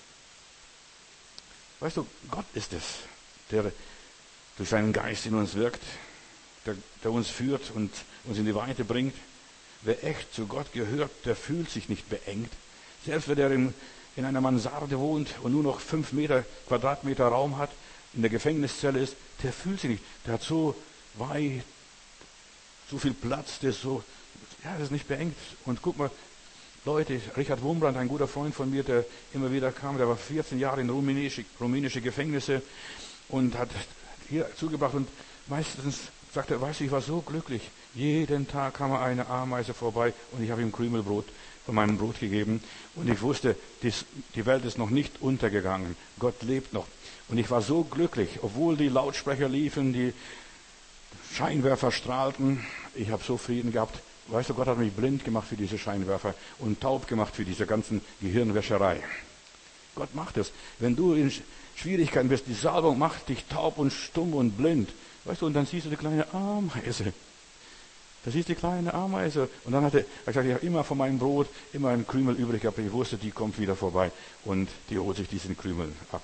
Weißt du, Gott ist es, der durch seinen Geist in uns wirkt, der uns führt und uns in die Weite bringt. Wer echt zu Gott gehört, der fühlt sich nicht beengt. Selbst wenn er in einer Mansarde wohnt und nur noch 5 Quadratmeter Raum hat, in der Gefängniszelle ist, der fühlt sich nicht. Der hat so weit, so viel Platz, das ist nicht beengt. Und guck mal, Leute, Richard Wurmbrand, ein guter Freund von mir, der immer wieder kam, der war 14 Jahre in rumänische Gefängnisse und hat hier zugebracht und meistens sagt er, weißt du, ich war so glücklich. Jeden Tag kam eine Ameise vorbei und ich habe ihm Krümelbrot von meinem Brot gegeben. Und ich wusste, die Welt ist noch nicht untergegangen. Gott lebt noch. Und ich war so glücklich, obwohl die Lautsprecher liefen, die Scheinwerfer strahlten. Ich habe so Frieden gehabt. Weißt du, Gott hat mich blind gemacht für diese Scheinwerfer und taub gemacht für diese ganzen Gehirnwäscherei. Gott macht es. Wenn du in Schwierigkeiten bist, die Salbung macht dich taub und stumm und blind. Weißt du, und dann siehst du die kleine Ameise. Da siehst du die kleine Ameise. Und dann hat er gesagt, ich habe immer von meinem Brot immer einen Krümel übrig gehabt. Ich wusste, die kommt wieder vorbei und die holt sich diesen Krümel ab.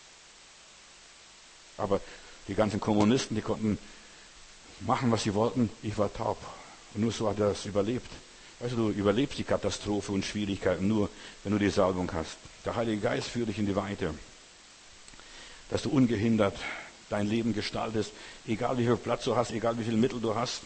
Aber die ganzen Kommunisten, die konnten machen, was sie wollten. Ich war taub. Und nur so hat er das überlebt. Weißt du, du überlebst die Katastrophe und Schwierigkeiten nur, wenn du die Salbung hast. Der Heilige Geist führt dich in die Weite. Dass du ungehindert dein Leben gestaltest, egal wie viel Platz du hast, egal wie viel Mittel du hast.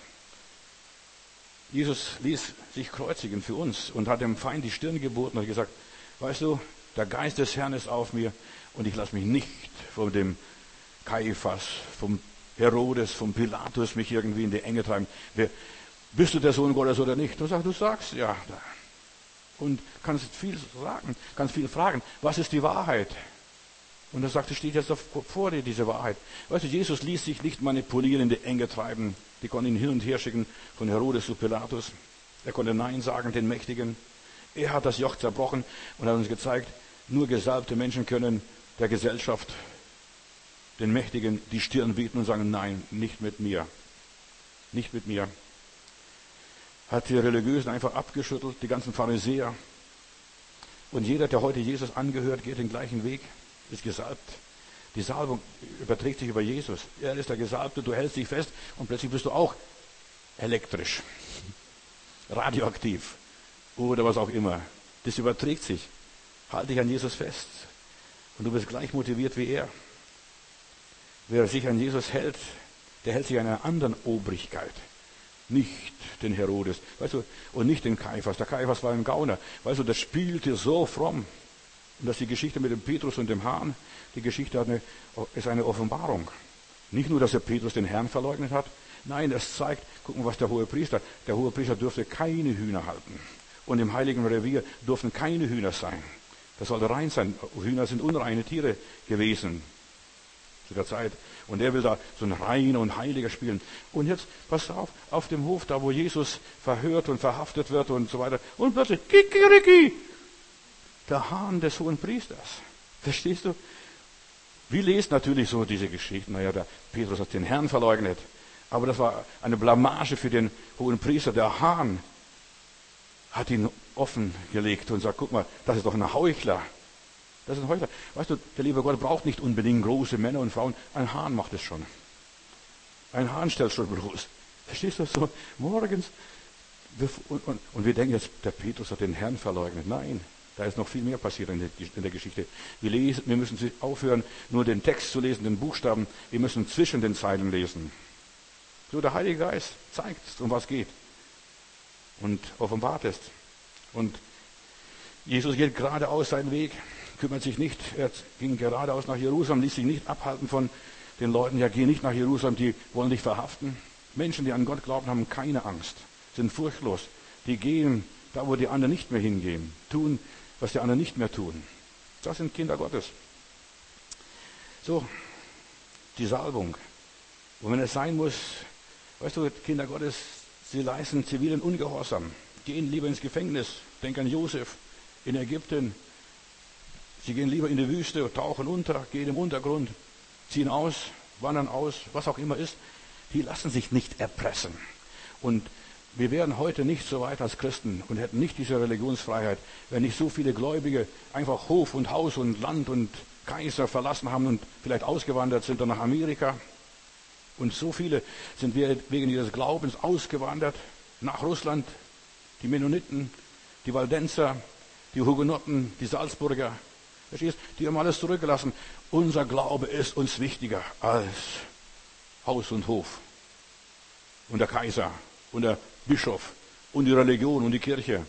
Jesus ließ sich kreuzigen für uns und hat dem Feind die Stirn geboten und hat gesagt, weißt du, der Geist des Herrn ist auf mir und ich lasse mich nicht von dem Kaiphas, vom Herodes, vom Pilatus mich irgendwie in die Enge treiben. Bist du der Sohn Gottes oder nicht? Du sagst ja. Und kannst viel sagen, kannst viel fragen. Was ist die Wahrheit? Und er sagte, steht jetzt vor dir diese Wahrheit. Weißt du, Jesus ließ sich nicht manipulieren, in die Enge treiben. Die konnten ihn hin und her schicken, von Herodes zu Pilatus. Er konnte Nein sagen, den Mächtigen. Er hat das Joch zerbrochen und hat uns gezeigt, nur gesalbte Menschen können der Gesellschaft, den Mächtigen, die Stirn bieten und sagen, nein, nicht mit mir. Nicht mit mir. Hat die Religiösen einfach abgeschüttelt, die ganzen Pharisäer. Und jeder, der heute Jesus angehört, geht den gleichen Weg. Ist gesalbt. Die Salbung überträgt sich über Jesus. Er ist der Gesalbte, du hältst dich fest und plötzlich bist du auch elektrisch, radioaktiv oder was auch immer. Das überträgt sich. Halte dich an Jesus fest. Und du bist gleich motiviert wie er. Wer sich an Jesus hält, der hält sich an einer anderen Obrigkeit. Nicht den Herodes, weißt du, und nicht den Kaiphas. Der Kaiphas war ein Gauner. Weißt du, das spielte so fromm. Und dass die Geschichte mit dem Petrus und dem Hahn, die Geschichte ist eine Offenbarung. Nicht nur, dass der Petrus den Herrn verleugnet hat. Nein, es zeigt, guck mal, was der Hohepriester durfte keine Hühner halten. Und im heiligen Revier durften keine Hühner sein. Das sollte rein sein. Hühner sind unreine Tiere gewesen zu der Zeit. Und er will da so ein reiner und heiliger spielen. Und jetzt, pass auf dem Hof, da wo Jesus verhört und verhaftet wird und so weiter. Und plötzlich, Kikiriki, der Hahn des Hohenpriesters. Verstehst du? Wir lesen natürlich so diese Geschichten. Naja, der Petrus hat den Herrn verleugnet. Aber das war eine Blamage für den Hohenpriester. Der Hahn hat ihn offengelegt und sagt, guck mal, das ist doch ein Heuchler. Das ist ein Heuchler. Weißt du, der liebe Gott braucht nicht unbedingt große Männer und Frauen. Ein Hahn macht es schon. Ein Hahn stellt schon bloß. Verstehst du so? Morgens. Und wir denken jetzt, der Petrus hat den Herrn verleugnet. Nein, da ist noch viel mehr passiert in der Geschichte. Wir müssen aufhören, nur den Text zu lesen, den Buchstaben. Wir müssen zwischen den Zeilen lesen. So, der Heilige Geist zeigt, um was geht. Und offenbart es. Und Jesus geht geradeaus seinen Weg, kümmert sich nicht, er ging geradeaus nach Jerusalem, ließ sich nicht abhalten von den Leuten, ja, geh nicht nach Jerusalem, die wollen dich verhaften. Menschen, die an Gott glauben, haben keine Angst, sind furchtlos. Die gehen da, wo die anderen nicht mehr hingehen, tun, was die anderen nicht mehr tun. Das sind Kinder Gottes. So, die Salbung. Und wenn es sein muss, weißt du, Kinder Gottes, sie leisten zivilen Ungehorsam, gehen lieber ins Gefängnis. Denk an Josef in Ägypten. Sie gehen lieber in die Wüste, tauchen unter, gehen im Untergrund, ziehen aus, wandern aus, was auch immer ist. Die lassen sich nicht erpressen. Und wir wären heute nicht so weit als Christen und hätten nicht diese Religionsfreiheit, wenn nicht so viele Gläubige einfach Hof und Haus und Land und Kaiser verlassen haben und vielleicht ausgewandert sind dann nach Amerika. Und so viele sind wir wegen ihres Glaubens ausgewandert nach Russland. Die Mennoniten, die Waldenser, die Hugenotten, die Salzburger. Verstehst? Die haben alles zurückgelassen. Unser Glaube ist uns wichtiger als Haus und Hof. Und der Kaiser und der Bischof und die Religion und die Kirche.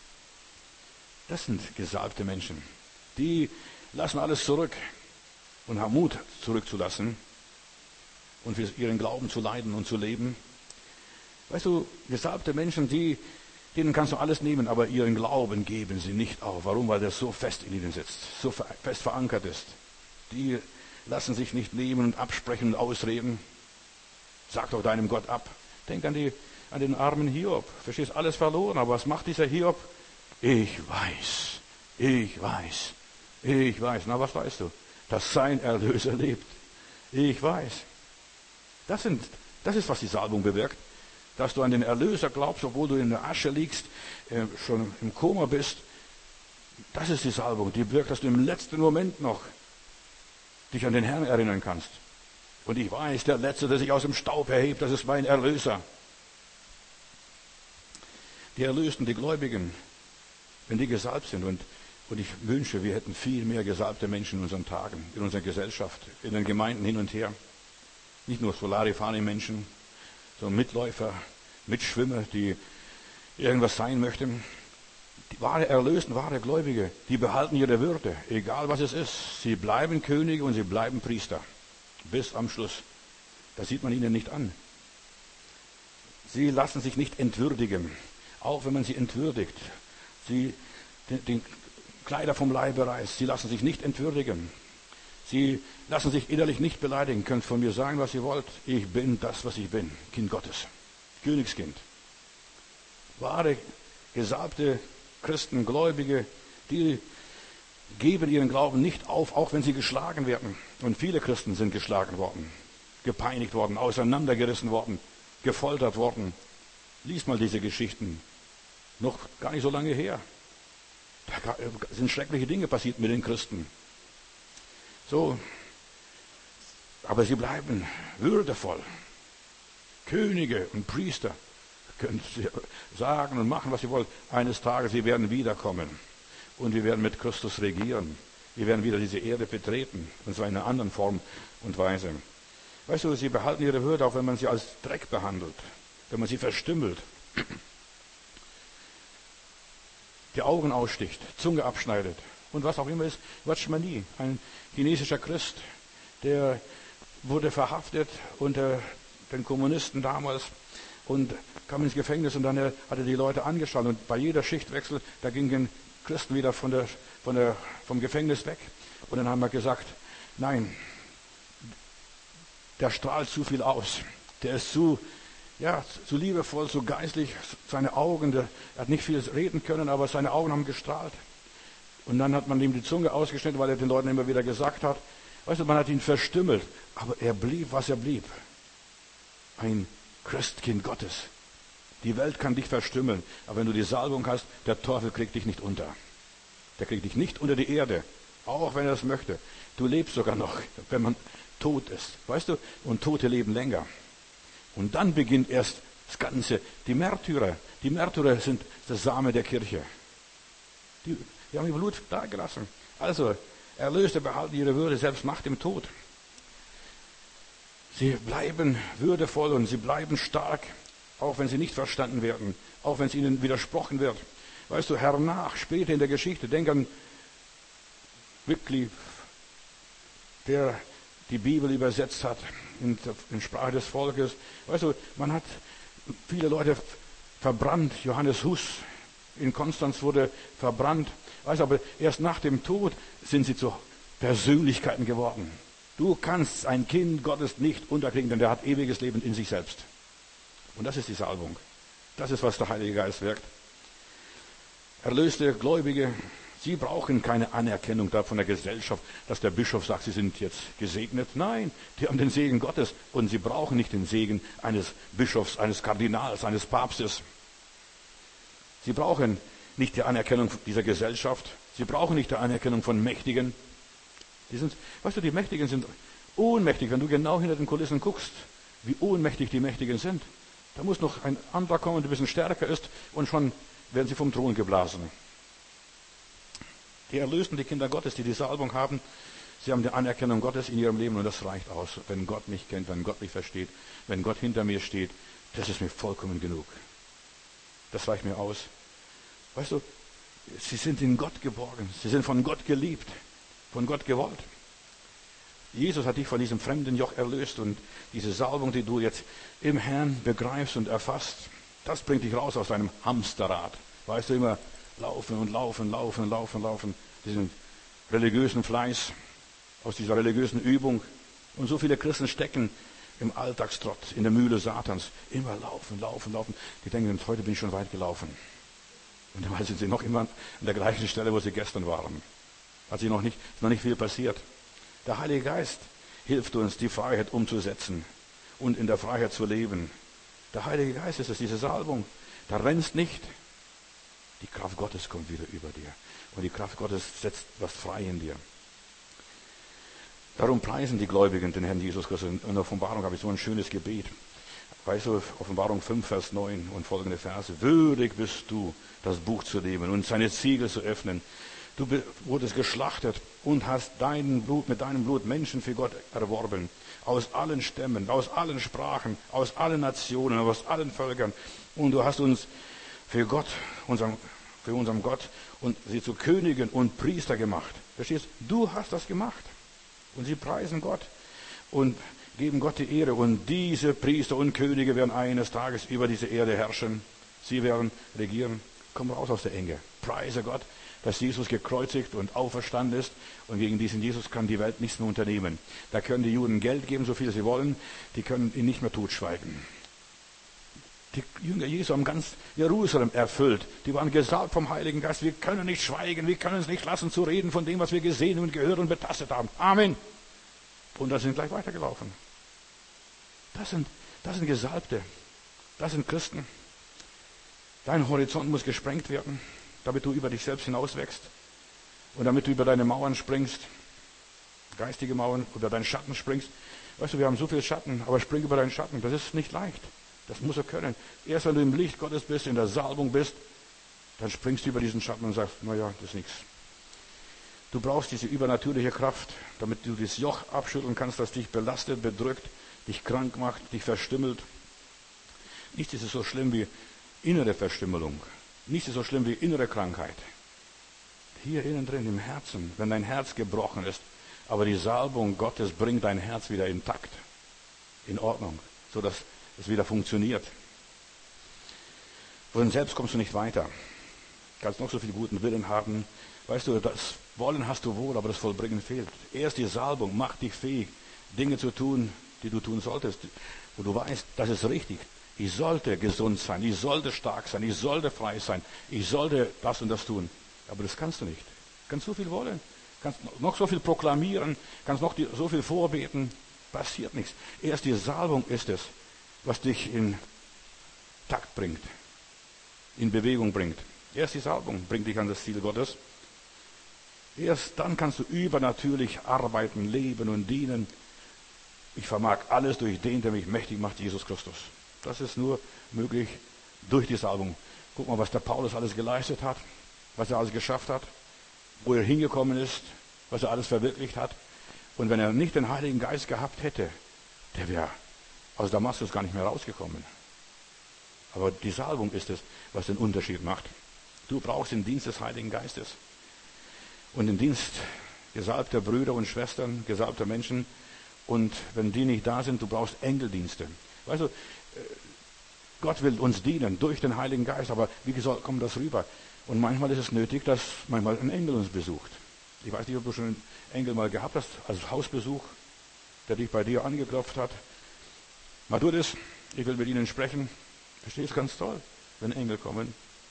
Das sind gesalbte Menschen. Die lassen alles zurück und haben Mut zurückzulassen und für ihren Glauben zu leiden und zu leben. Weißt du, gesalbte Menschen, denen kannst du alles nehmen, aber ihren Glauben geben sie nicht auf. Warum? Weil der so fest in ihnen sitzt, so fest verankert ist. Die lassen sich nicht nehmen und absprechen und ausreden. Sag doch deinem Gott ab. Denk an den armen Hiob. Verstehst, alles verloren. Aber was macht dieser Hiob? Ich weiß. Na, was weißt du? Dass sein Erlöser lebt. Ich weiß. Das ist, was die Salbung bewirkt. Dass du an den Erlöser glaubst, obwohl du in der Asche liegst, schon im Koma bist. Das ist die Salbung. Die bewirkt, dass du im letzten Moment noch dich an den Herrn erinnern kannst. Und ich weiß, der Letzte, der sich aus dem Staub erhebt, das ist mein Erlöser. Die Erlösten, die Gläubigen, wenn die gesalbt sind. Und ich wünsche, wir hätten viel mehr gesalbte Menschen in unseren Tagen, in unserer Gesellschaft, in den Gemeinden hin und her. Nicht nur Solarifani-Menschen, sondern Mitläufer, Mitschwimmer, die irgendwas sein möchten. Die wahre Erlösten, wahre Gläubige, die behalten ihre Würde, egal was es ist. Sie bleiben Könige und sie bleiben Priester. Bis am Schluss. Das sieht man ihnen nicht an. Sie lassen sich nicht entwürdigen, auch wenn man sie entwürdigt. Sie den Kleider vom Leibe reißt. Sie lassen sich nicht entwürdigen. Sie lassen sich innerlich nicht beleidigen. Könnt von mir sagen, was ihr wollt. Ich bin das, was ich bin. Kind Gottes. Königskind. Wahre, gesalbte Christen, Gläubige, die geben ihren Glauben nicht auf, auch wenn sie geschlagen werden. Und viele Christen sind geschlagen worden, gepeinigt worden, auseinandergerissen worden, gefoltert worden. Lies mal diese Geschichten. Noch gar nicht so lange her. Da sind schreckliche Dinge passiert mit den Christen. So, aber sie bleiben würdevoll. Könige und Priester können sagen und machen, was sie wollen. Eines Tages, sie werden wiederkommen. und wir werden mit Christus regieren. Wir werden wieder diese Erde betreten, und zwar in einer anderen Form und Weise. Weißt du, sie behalten ihre Würde, auch wenn man sie als Dreck behandelt, wenn man sie verstümmelt, die Augen aussticht, Zunge abschneidet und was auch immer ist. Watchmani, ein chinesischer Christ, der wurde verhaftet unter den Kommunisten damals und kam ins Gefängnis, und dann hat er die Leute angeschaut, und bei jeder Schichtwechsel, da gingen Christen wieder vom Gefängnis weg, und dann haben wir gesagt, nein, der strahlt zu viel aus, der ist zu liebevoll, zu geistlich, seine Augen, er hat nicht viel reden können, aber seine Augen haben gestrahlt. Und dann hat man ihm die Zunge ausgeschnitten, weil er den Leuten immer wieder gesagt hat, weißt du, man hat ihn verstümmelt, aber er blieb, was er blieb. Ein Christkind Gottes. Die Welt kann dich verstümmeln, aber wenn du die Salbung hast, der Teufel kriegt dich nicht unter. Der kriegt dich nicht unter die Erde, auch wenn er es möchte. Du lebst sogar noch, wenn man tot ist. Weißt du, und Tote leben länger. Und dann beginnt erst das Ganze. Die Märtyrer sind der Same der Kirche. Die haben ihr Blut dagelassen. Also, Erlöste behalten ihre Würde selbst nach dem Tod. Sie bleiben würdevoll und sie bleiben stark, auch wenn sie nicht verstanden werden, auch wenn es ihnen widersprochen wird. Weißt du, hernach, später in der Geschichte, denk an Wycliffe, der die Bibel übersetzt hat in Sprache des Volkes. Weißt du, man hat viele Leute verbrannt. Johannes Hus in Konstanz wurde verbrannt. Weißt du, aber erst nach dem Tod sind sie zu Persönlichkeiten geworden. Du kannst ein Kind Gottes nicht unterkriegen, denn der hat ewiges Leben in sich selbst. Und das ist die Salbung. Das ist, was der Heilige Geist wirkt. Erlöste Gläubige, sie brauchen keine Anerkennung da von der Gesellschaft, dass der Bischof sagt, sie sind jetzt gesegnet. Nein, die haben den Segen Gottes und sie brauchen nicht den Segen eines Bischofs, eines Kardinals, eines Papstes. Sie brauchen nicht die Anerkennung dieser Gesellschaft. Sie brauchen nicht die Anerkennung von Mächtigen. Die Mächtigen sind ohnmächtig, wenn du genau hinter den Kulissen guckst, wie ohnmächtig die Mächtigen sind. Da muss noch ein anderer kommen, der ein bisschen stärker ist, und schon werden sie vom Thron geblasen. Die Erlösten, die Kinder Gottes, die Salbung haben, sie haben die Anerkennung Gottes in ihrem Leben, und das reicht aus. Wenn Gott mich kennt, wenn Gott mich versteht, wenn Gott hinter mir steht, das ist mir vollkommen genug. Das reicht mir aus. Weißt du, sie sind in Gott geborgen, sie sind von Gott geliebt, von Gott gewollt. Jesus hat dich von diesem fremden Joch erlöst, und diese Salbung, die du jetzt im Herrn begreifst und erfasst, das bringt dich raus aus deinem Hamsterrad. Weißt du, immer laufen und laufen, laufen, laufen, laufen, diesen religiösen Fleiß, aus dieser religiösen Übung. Und so viele Christen stecken im Alltagstrott, in der Mühle Satans. Immer laufen, laufen, laufen. Die denken, heute bin ich schon weit gelaufen. Und dabei sind sie noch immer an der gleichen Stelle, wo sie gestern waren. Hat sich noch nicht viel passiert. Der Heilige Geist hilft uns, die Freiheit umzusetzen und in der Freiheit zu leben. Der Heilige Geist ist es, diese Salbung. Da rennst nicht. Die Kraft Gottes kommt wieder über dir. Und die Kraft Gottes setzt was frei in dir. Darum preisen die Gläubigen den Herrn Jesus Christus. In der Offenbarung habe ich so ein schönes Gebet. Weißt du, Offenbarung 5, Vers 9 und folgende Verse. Würdig bist du, das Buch zu nehmen und seine Siegel zu öffnen. Du wurdest geschlachtet und hast mit deinem Blut Menschen für Gott erworben. Aus allen Stämmen, aus allen Sprachen, aus allen Nationen, aus allen Völkern. Und du hast uns für unserem Gott und sie zu Königen und Priester gemacht. Verstehst du? Du hast das gemacht. Und sie preisen Gott und geben Gott die Ehre. Und diese Priester und Könige werden eines Tages über diese Erde herrschen. Sie werden regieren. Komm raus aus der Enge. Preise Gott, dass Jesus gekreuzigt und auferstanden ist. Und gegen diesen Jesus kann die Welt nichts mehr unternehmen. Da können die Juden Geld geben, so viel sie wollen. Die können ihn nicht mehr totschweigen. Die Jünger Jesu haben ganz Jerusalem erfüllt. Die waren gesalbt vom Heiligen Geist. Wir können nicht schweigen, wir können es nicht lassen zu reden von dem, was wir gesehen und gehört und betastet haben. Amen. Und dann sind gleich weitergelaufen. Das sind Gesalbte. Das sind Christen. Dein Horizont muss gesprengt werden, damit du über dich selbst hinauswächst und damit du über deine Mauern springst, geistige Mauern, über deinen Schatten springst. Weißt du, wir haben so viel Schatten, aber spring über deinen Schatten. Das ist nicht leicht. Das musst du können. Erst wenn du im Licht Gottes bist, in der Salbung bist, dann springst du über diesen Schatten und sagst, naja, das ist nichts. Du brauchst diese übernatürliche Kraft, damit du das Joch abschütteln kannst, das dich belastet, bedrückt, dich krank macht, dich verstümmelt. Nichts ist so schlimm wie innere Verstümmelung. Nichts ist so schlimm wie innere Krankheit. Hier innen drin im Herzen, wenn dein Herz gebrochen ist, aber die Salbung Gottes bringt dein Herz wieder intakt, in Ordnung, sodass es wieder funktioniert. Von selbst kommst du nicht weiter. Du kannst noch so viel guten Willen haben. Weißt du, das Wollen hast du wohl, aber das Vollbringen fehlt. Erst die Salbung macht dich fähig, Dinge zu tun, die du tun solltest. Wo du weißt, das ist richtig. Ich sollte gesund sein, ich sollte stark sein, ich sollte frei sein, ich sollte das und das tun. Aber das kannst du nicht. Du kannst so viel wollen, kannst noch so viel proklamieren, kannst noch so viel vorbeten, passiert nichts. Erst die Salbung ist es, was dich in Takt bringt, in Bewegung bringt. Erst die Salbung bringt dich an das Ziel Gottes. Erst dann kannst du übernatürlich arbeiten, leben und dienen. Ich vermag alles durch den, der mich mächtig macht, Jesus Christus. Das ist nur möglich durch die Salbung. Guck mal, was der Paulus alles geleistet hat, was er alles geschafft hat, wo er hingekommen ist, was er alles verwirklicht hat. Und wenn er nicht den Heiligen Geist gehabt hätte, der wäre aus Damaskus gar nicht mehr rausgekommen. Aber die Salbung ist es, was den Unterschied macht. Du brauchst den Dienst des Heiligen Geistes. Und den Dienst gesalbter Brüder und Schwestern, gesalbter Menschen. Und wenn die nicht da sind, du brauchst Engeldienste. Weißt du, Gott will uns dienen durch den Heiligen Geist, aber wie gesagt, kommt das rüber. Und manchmal ist es nötig, dass manchmal ein Engel uns besucht. Ich weiß nicht, ob du schon einen Engel mal gehabt hast, als Hausbesuch, der dich bei dir angeklopft hat. Mach du das, ich will mit ihnen sprechen. Verstehst, ganz toll, wenn Engel kommen.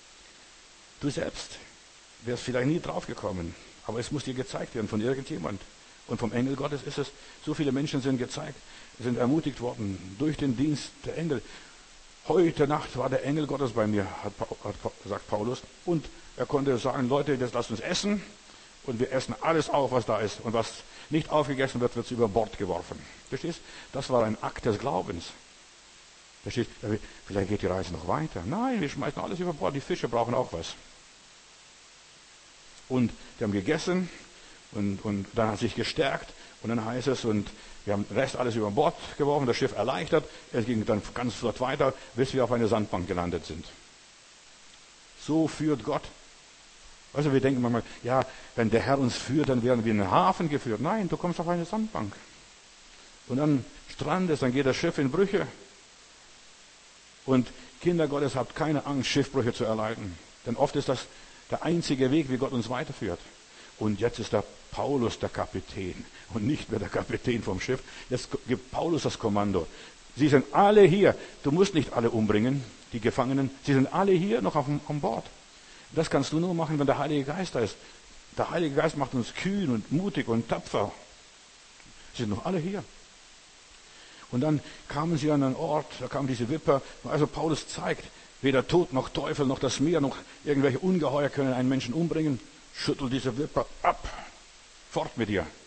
Du selbst wärst vielleicht nie drauf gekommen, aber es muss dir gezeigt werden von irgendjemand. Und vom Engel Gottes ist es, so viele Menschen sind gezeigt, sind ermutigt worden durch den Dienst der Engel. Heute Nacht war der Engel Gottes bei mir, sagt Paulus, und er konnte sagen, Leute, jetzt lasst uns essen und wir essen alles auf, was da ist. Und was nicht aufgegessen wird, wird über Bord geworfen. Verstehst? Das war ein Akt des Glaubens. Verstehst? Vielleicht geht die Reise noch weiter. Nein, wir schmeißen alles über Bord, die Fische brauchen auch was. Und die haben gegessen und dann hat sich gestärkt und dann heißt es, und wir haben den Rest alles über Bord geworfen, das Schiff erleichtert, es ging dann ganz flott weiter, bis wir auf eine Sandbank gelandet sind. So führt Gott. Also wir denken manchmal, ja, wenn der Herr uns führt, dann werden wir in den Hafen geführt. Nein, du kommst auf eine Sandbank. Und dann strandest, dann geht das Schiff in Brüche. Und Kinder Gottes, habt keine Angst, Schiffbrüche zu erleiden. Denn oft ist das der einzige Weg, wie Gott uns weiterführt. Und jetzt ist der Paulus der Kapitän und nicht mehr der Kapitän vom Schiff. Jetzt gibt Paulus das Kommando. Sie sind alle hier. Du musst nicht alle umbringen, die Gefangenen. Sie sind alle hier noch an Bord. Das kannst du nur machen, wenn der Heilige Geist da ist. Der Heilige Geist macht uns kühn und mutig und tapfer. Sie sind noch alle hier. Und dann kamen sie an einen Ort, da kam diese Wipper. Also Paulus zeigt, weder Tod noch Teufel noch das Meer noch irgendwelche Ungeheuer können einen Menschen umbringen. Schüttel diese Wipper ab. Fort mit dir.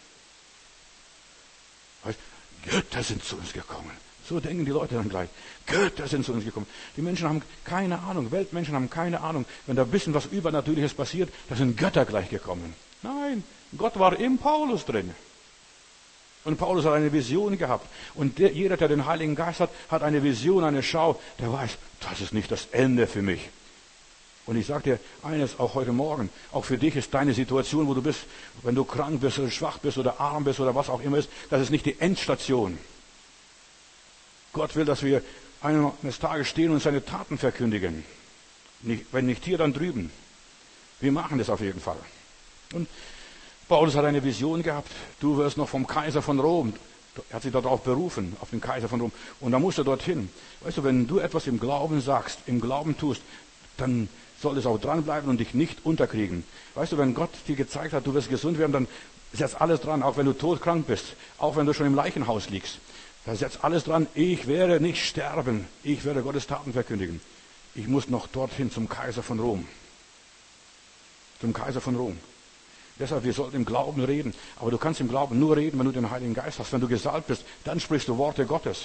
Götter sind zu uns gekommen. So denken die Leute dann gleich. Götter sind zu uns gekommen. Die Menschen haben keine Ahnung. Weltmenschen haben keine Ahnung. Wenn da ein bisschen was Übernatürliches passiert, da sind Götter gleich gekommen. Nein, Gott war im Paulus drin. Und Paulus hat eine Vision gehabt. Und jeder, der den Heiligen Geist hat, hat eine Vision, eine Schau. Der weiß, das ist nicht das Ende für mich. Und ich sage dir eines, auch heute Morgen, auch für dich ist deine Situation, wo du bist, wenn du krank bist oder schwach bist oder arm bist oder was auch immer ist, das ist nicht die Endstation. Gott will, dass wir eines Tages stehen und seine Taten verkündigen. Wenn nicht hier, dann drüben. Wir machen das auf jeden Fall. Und Paulus hat eine Vision gehabt, du wirst noch vom Kaiser von Rom, er hat sich darauf berufen, auf den Kaiser von Rom, und da musst du dorthin. Weißt du, wenn du etwas im Glauben sagst, im Glauben tust, dann soll es auch dranbleiben und dich nicht unterkriegen. Weißt du, wenn Gott dir gezeigt hat, du wirst gesund werden, dann setz alles dran, auch wenn du todkrank bist, auch wenn du schon im Leichenhaus liegst. Da setz alles dran, ich werde nicht sterben, ich werde Gottes Taten verkündigen. Ich muss noch dorthin zum Kaiser von Rom. Zum Kaiser von Rom. Deshalb, wir sollten im Glauben reden. Aber du kannst im Glauben nur reden, wenn du den Heiligen Geist hast. Wenn du gesalbt bist, dann sprichst du Worte Gottes.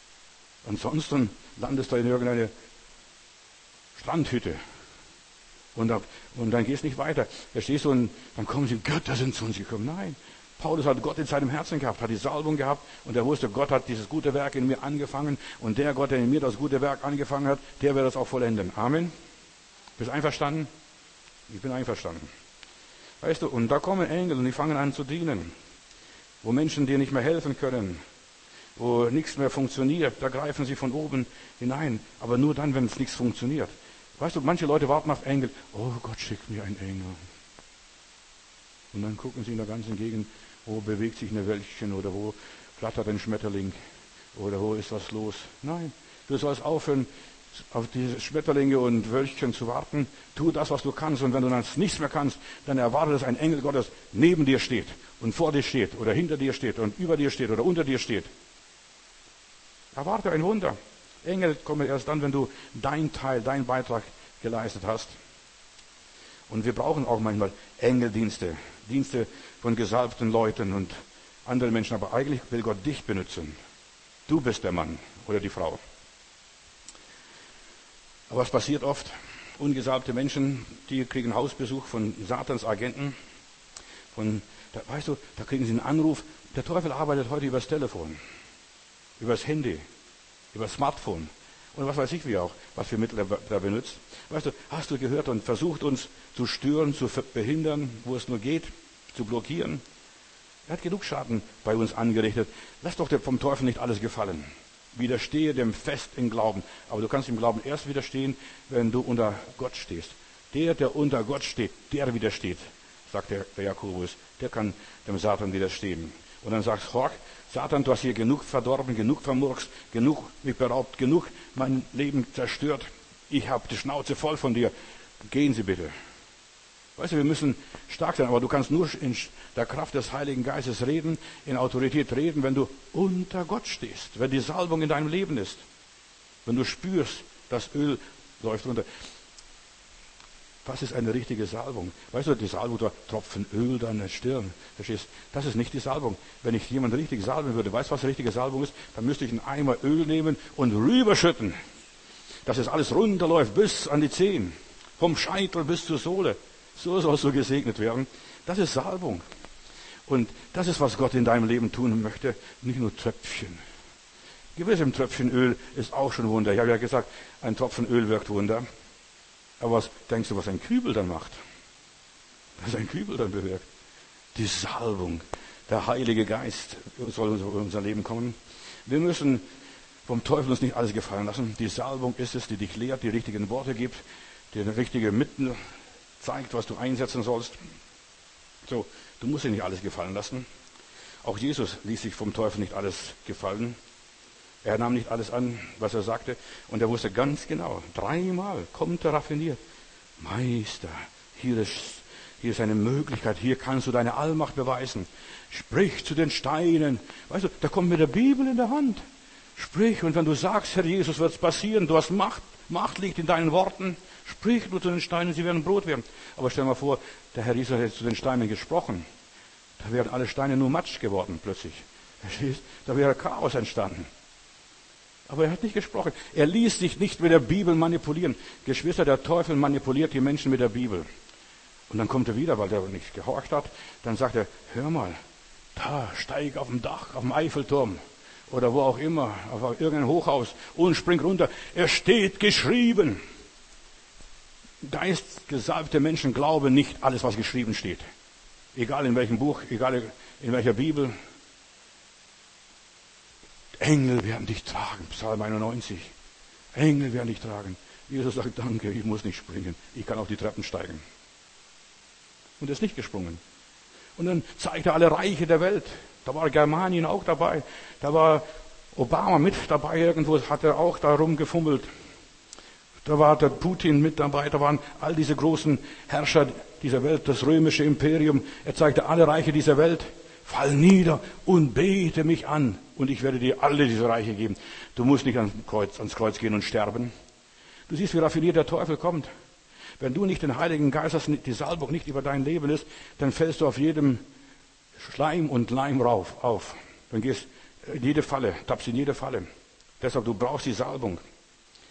Ansonsten landest du in irgendeine Strandhütte. Und dann gehst du nicht weiter. Verstehst du? Und dann kommen sie, Götter sind zu uns gekommen. Nein. Paulus hat Gott in seinem Herzen gehabt, hat die Salbung gehabt und er wusste, Gott hat dieses gute Werk in mir angefangen und der Gott, der in mir das gute Werk angefangen hat, der wird das auch vollenden. Amen. Bist du einverstanden? Ich bin einverstanden. Weißt du, und da kommen Engel und die fangen an zu dienen. Wo Menschen dir nicht mehr helfen können, wo nichts mehr funktioniert, da greifen sie von oben hinein. Aber nur dann, wenn es nichts funktioniert. Weißt du, manche Leute warten auf Engel. Oh Gott, schickt mir einen Engel. Und dann gucken sie in der ganzen Gegend, wo bewegt sich eine Wölkchen oder wo flattert ein Schmetterling oder wo ist was los. Nein, du sollst aufhören, auf diese Schmetterlinge und Wölkchen zu warten. Tu das, was du kannst. Und wenn du dann nichts mehr kannst, dann erwarte, dass ein Engel Gottes neben dir steht und vor dir steht oder hinter dir steht und über dir steht oder unter dir steht. Erwarte ein Wunder. Engel kommen erst dann, wenn du dein Teil, deinen Beitrag geleistet hast. Und wir brauchen auch manchmal Engeldienste, Dienste von gesalbten Leuten und anderen Menschen. Aber eigentlich will Gott dich benutzen. Du bist der Mann oder die Frau. Aber was passiert oft? Ungesalbte Menschen, die kriegen Hausbesuch von Satans Agenten. Weißt du, da kriegen sie einen Anruf. Der Teufel arbeitet heute übers Telefon, übers Handy, übers Smartphone. Und was weiß ich wie auch, was für Mittel er da benutzt. Weißt du, hast du gehört und versucht uns zu stören, zu behindern, wo es nur geht, zu blockieren. Er hat genug Schaden bei uns angerichtet. Lass doch vom Teufel nicht alles gefallen. Widerstehe dem fest im Glauben. Aber du kannst im Glauben erst widerstehen, wenn du unter Gott stehst. Der unter Gott steht, der widersteht, sagt der Jakobus. Der kann dem Satan widerstehen. Und dann sagst du, Satan, du hast hier genug verdorben, genug vermurkst, genug mich beraubt, genug mein Leben zerstört. Ich habe die Schnauze voll von dir. Gehen Sie bitte. Weißt du, wir müssen stark sein, aber du kannst nur in der Kraft des Heiligen Geistes reden, in Autorität reden, wenn du unter Gott stehst, wenn die Salbung in deinem Leben ist. Wenn du spürst, das Öl läuft runter. Was ist eine richtige Salbung? Weißt du, die Salbung, da Tropfen Öl da in der Stirn. Verstehst? Das ist nicht die Salbung. Wenn ich jemanden richtig salben würde, weißt du, was richtige Salbung ist? Dann müsste ich einen Eimer Öl nehmen und rüberschütten. Dass es alles runterläuft bis an die Zehen. Vom Scheitel bis zur Sohle. So sollst du gesegnet werden. Das ist Salbung. Und das ist, was Gott in deinem Leben tun möchte. Nicht nur Tröpfchen. Gewiss, ein Tröpfchen Öl ist auch schon Wunder. Ich habe ja gesagt, ein Tropfen Öl wirkt Wunder. Aber was denkst du, was ein Kübel dann macht? Was ein Kübel dann bewirkt? Die Salbung, der Heilige Geist soll in unser Leben kommen. Wir müssen vom Teufel uns nicht alles gefallen lassen. Die Salbung ist es, die dich lehrt, die richtigen Worte gibt, dir richtige Mittel zeigt, was du einsetzen sollst. So, du musst dir nicht alles gefallen lassen. Auch Jesus ließ sich vom Teufel nicht alles gefallen. Er nahm nicht alles an, was er sagte. Und er wusste ganz genau, 3-mal kommt er raffiniert. Meister, hier ist eine Möglichkeit, hier kannst du deine Allmacht beweisen. Sprich zu den Steinen. Weißt du, da kommt mit der Bibel in der Hand. Sprich, und wenn du sagst, Herr Jesus, wird es passieren. Du hast Macht. Macht liegt in deinen Worten. Sprich nur zu den Steinen, sie werden Brot werden. Aber stell dir mal vor, der Herr Jesus hätte zu den Steinen gesprochen. Da wären alle Steine nur Matsch geworden plötzlich. Verstehst? Da wäre Chaos entstanden. Aber er hat nicht gesprochen. Er ließ sich nicht mit der Bibel manipulieren. Geschwister, der Teufel manipuliert die Menschen mit der Bibel. Und dann kommt er wieder, weil er nicht gehorcht hat. Dann sagt er, hör mal, da, steig auf dem Dach, auf dem Eiffelturm oder wo auch immer, auf irgendein Hochhaus und spring runter. Es steht geschrieben. Geistgesalbte Menschen glauben nicht alles, was geschrieben steht. Egal in welchem Buch, egal in welcher Bibel. Engel werden dich tragen, Psalm 91. Engel werden dich tragen. Jesus sagt, danke, ich muss nicht springen. Ich kann auf die Treppen steigen. Und er ist nicht gesprungen. Und dann zeigt er alle Reiche der Welt. Da war Germanien auch dabei. Da war Obama mit dabei. Irgendwo hat er auch da rumgefummelt. Da war der Putin mit dabei. Da waren all diese großen Herrscher dieser Welt, das römische Imperium. Er zeigte alle Reiche dieser Welt. Fall nieder und bete mich an. Und ich werde dir alle diese Reiche geben. Du musst nicht ans Kreuz gehen und sterben. Du siehst, wie raffiniert der Teufel kommt. Wenn du nicht den Heiligen Geist hast, die Salbung nicht über dein Leben ist, dann fällst du auf jedem Schleim und Leim auf. Dann gehst in jede Falle, tappst in jede Falle. Deshalb, du brauchst die Salbung.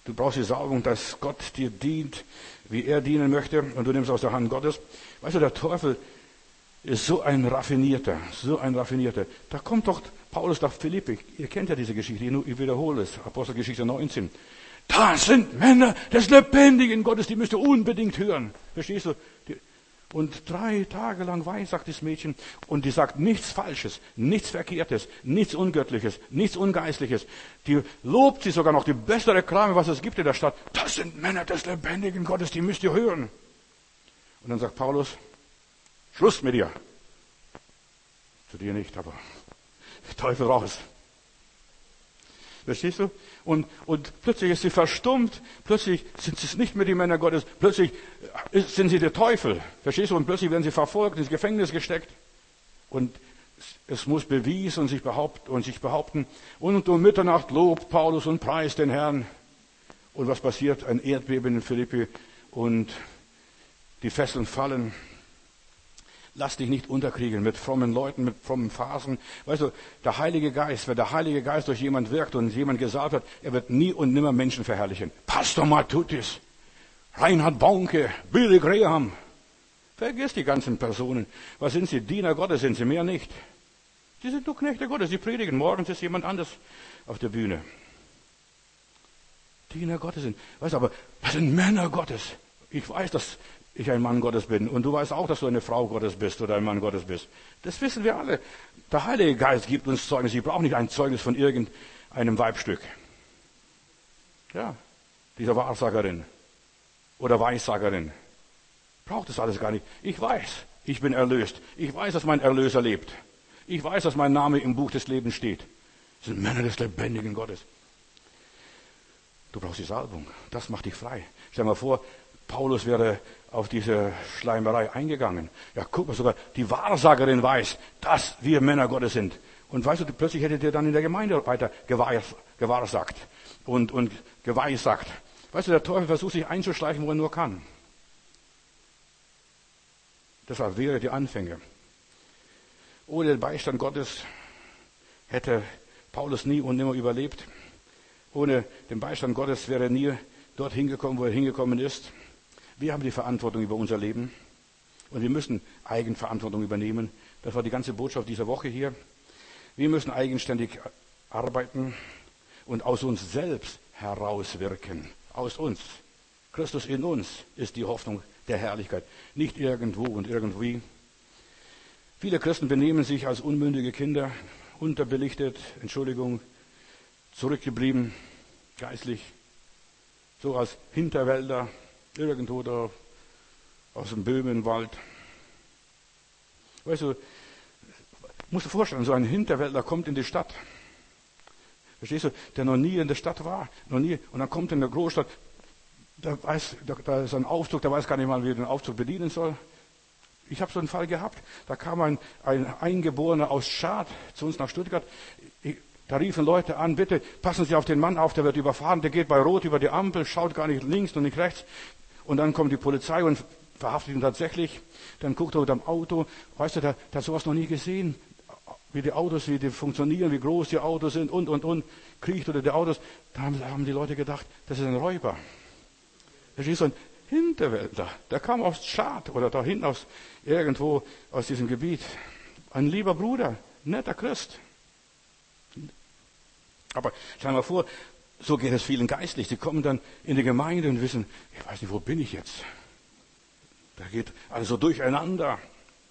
Du brauchst die Salbung, dass Gott dir dient, wie er dienen möchte, und du nimmst aus der Hand Gottes. Weißt du, der Teufel ist so ein Raffinierter. Da kommt doch Paulus nach Philippi. Ihr kennt ja diese Geschichte, ich wiederhole es. Apostelgeschichte 19. Da sind Männer des lebendigen Gottes, die müsst ihr unbedingt hören. Verstehst du? Und 3 Tage lang weissagt das Mädchen und die sagt nichts Falsches, nichts Verkehrtes, nichts Ungöttliches, nichts Ungeistliches. Die lobt sie sogar noch, die beste Reklame, was es gibt in der Stadt. Das sind Männer des lebendigen Gottes, die müsst ihr hören. Und dann sagt Paulus, Schluss mit dir. Zu dir nicht, aber Teufel raus. Verstehst du? Und plötzlich ist sie verstummt, plötzlich sind es nicht mehr die Männer Gottes, plötzlich sind sie der Teufel. Verstehst du? Und plötzlich werden sie verfolgt, ins Gefängnis gesteckt. Und es muss bewiesen und sich behaupten. Und um Mitternacht lobt Paulus und preist den Herrn. Und was passiert? Ein Erdbeben in Philippi und die Fesseln fallen. Lass dich nicht unterkriegen mit frommen Leuten, mit frommen Phasen. Weißt du, der Heilige Geist, wenn der Heilige Geist durch jemand wirkt und jemand gesalbt hat, er wird nie und nimmer Menschen verherrlichen. Pastor Matutis, Reinhard Bonke, Billy Graham. Vergiss die ganzen Personen. Was sind sie? Diener Gottes sind sie, mehr nicht. Sie sind nur Knechte Gottes, sie predigen. Morgens ist jemand anders auf der Bühne. Diener Gottes sind. Weißt du, aber das sind Männer Gottes. Ich weiß, dass ich ein Mann Gottes bin. Und du weißt auch, dass du eine Frau Gottes bist oder ein Mann Gottes bist. Das wissen wir alle. Der Heilige Geist gibt uns Zeugnis. Ich brauche nicht ein Zeugnis von irgendeinem Weibstück. Ja, dieser Wahrsagerin oder Weissagerin. Braucht das alles gar nicht. Ich weiß, ich bin erlöst. Ich weiß, dass mein Erlöser lebt. Ich weiß, dass mein Name im Buch des Lebens steht. Das sind Männer des lebendigen Gottes. Du brauchst die Salbung. Das macht dich frei. Stell dir mal vor, Paulus wäre auf diese Schleimerei eingegangen. Ja, guck mal, sogar die Wahrsagerin weiß, dass wir Männer Gottes sind. Und weißt du, plötzlich hättet ihr dann in der Gemeinde weiter gewahrsagt und geweissagt. Weißt du, der Teufel versucht sich einzuschleichen, wo er nur kann. Deshalb wäre die Anfänge. Ohne den Beistand Gottes hätte Paulus nie und nimmer überlebt. Ohne den Beistand Gottes wäre er nie dorthin gekommen, wo er hingekommen ist. Wir haben die Verantwortung über unser Leben und wir müssen Eigenverantwortung übernehmen. Das war die ganze Botschaft dieser Woche hier. Wir müssen eigenständig arbeiten und aus uns selbst herauswirken. Aus uns. Christus in uns ist die Hoffnung der Herrlichkeit. Nicht irgendwo und irgendwie. Viele Christen benehmen sich als unmündige Kinder, unterbelichtet, zurückgeblieben, geistlich, so als Hinterwälder, irgendwo da aus dem Böhmenwald. Weißt du, musst du dir vorstellen, so ein Hinterwäldler kommt in die Stadt. Verstehst du, der noch nie in der Stadt war, noch nie, und dann kommt in der Großstadt, da ist ein Aufzug, der weiß gar nicht mal, wie er den Aufzug bedienen soll. Ich habe so einen Fall gehabt, da kam ein Eingeborener aus Schad zu uns nach Stuttgart. Da riefen Leute an, bitte passen Sie auf den Mann auf, der wird überfahren, der geht bei Rot über die Ampel, schaut gar nicht links und nicht rechts. Und dann kommt die Polizei und verhaftet ihn tatsächlich. Dann guckt er unter dem Auto. Weißt du, der hat sowas noch nie gesehen. Wie die Autos, wie die funktionieren, wie groß die Autos sind und. Kriecht unter die Autos. Da haben die Leute gedacht, das ist ein Räuber. Das ist so ein Hinterwäldler. Der kam aus Schad oder da hinten irgendwo aus diesem Gebiet. Ein lieber Bruder, netter Christ. Aber stell dir mal vor, so geht es vielen geistlich. Sie kommen dann in die Gemeinde und wissen, ich weiß nicht, wo bin ich jetzt? Da geht alles so durcheinander.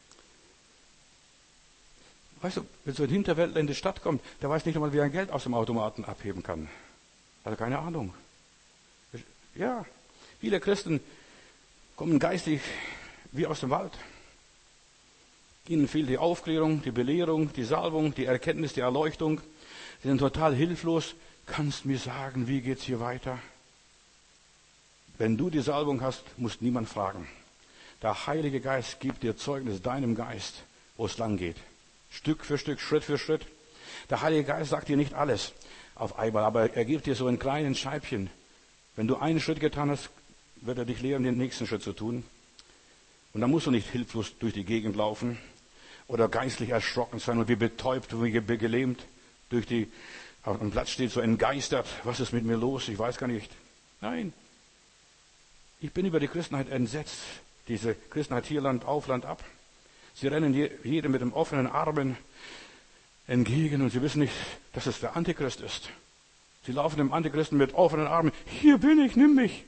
Weißt du, wenn so ein Hinterwäldler in die Stadt kommt, der weiß nicht einmal, wie er ein Geld aus dem Automaten abheben kann. Also keine Ahnung. Ja, viele Christen kommen geistig wie aus dem Wald. Ihnen fehlt die Aufklärung, die Belehrung, die Salbung, die Erkenntnis, die Erleuchtung. Sie sind total hilflos. Kannst mir sagen, wie geht's hier weiter? Wenn du die Salbung hast, muss niemand fragen. Der Heilige Geist gibt dir Zeugnis deinem Geist, wo es lang geht. Stück für Stück, Schritt für Schritt. Der Heilige Geist sagt dir nicht alles auf einmal, aber er gibt dir so ein kleines Scheibchen. Wenn du einen Schritt getan hast, wird er dich lehren, den nächsten Schritt zu tun. Und dann musst du nicht hilflos durch die Gegend laufen oder geistlich erschrocken sein und wie betäubt, wie gelähmt auf dem Platz steht, so entgeistert. Was ist mit mir los? Ich weiß gar nicht. Nein. Ich bin über die Christenheit entsetzt. Diese Christenheit hier Land auf, Land ab. Sie rennen jedem mit dem offenen Armen entgegen und sie wissen nicht, dass es der Antichrist ist. Sie laufen dem Antichristen mit offenen Armen. Hier bin ich, nimm mich.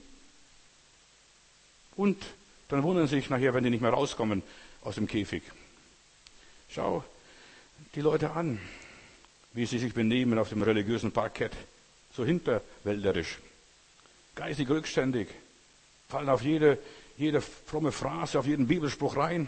Und dann wundern sie sich nachher, wenn die nicht mehr rauskommen aus dem Käfig. Schau die Leute an, wie sie sich benehmen auf dem religiösen Parkett. So hinterwäldlerisch, geistig rückständig, fallen auf jede fromme Phrase, auf jeden Bibelspruch rein.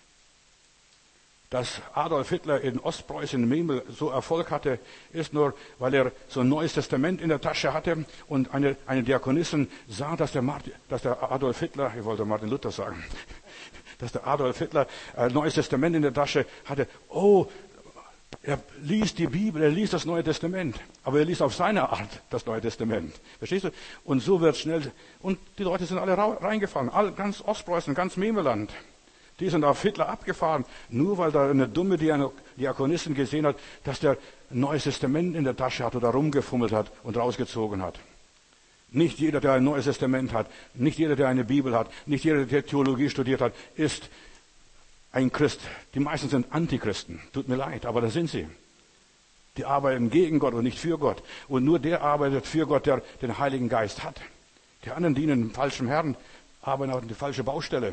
Dass Adolf Hitler in Ostpreußen, in Memel, so Erfolg hatte, ist nur, weil er so ein Neues Testament in der Tasche hatte und eine Diakonissin sah, dass der Adolf Hitler, ich wollte Martin Luther sagen, dass der Adolf Hitler ein Neues Testament in der Tasche hatte. Oh, er liest die Bibel, er liest das Neue Testament, aber er liest auf seine Art das Neue Testament. Verstehst du? Und so wird schnell, und die Leute sind alle reingefallen, ganz Ostpreußen, ganz Memeland. Die sind auf Hitler abgefahren, nur weil da eine dumme Diakonistin gesehen hat, dass der ein Neues Testament in der Tasche hat oder rumgefummelt hat und rausgezogen hat. Nicht jeder, der ein Neues Testament hat, nicht jeder, der eine Bibel hat, nicht jeder, der Theologie studiert hat, ist ein Christ. Die meisten sind Antichristen. Tut mir leid, aber das sind sie. Die arbeiten gegen Gott und nicht für Gott. Und nur der arbeitet für Gott, der den Heiligen Geist hat. Die anderen dienen dem falschen Herrn, arbeiten auf die falsche Baustelle.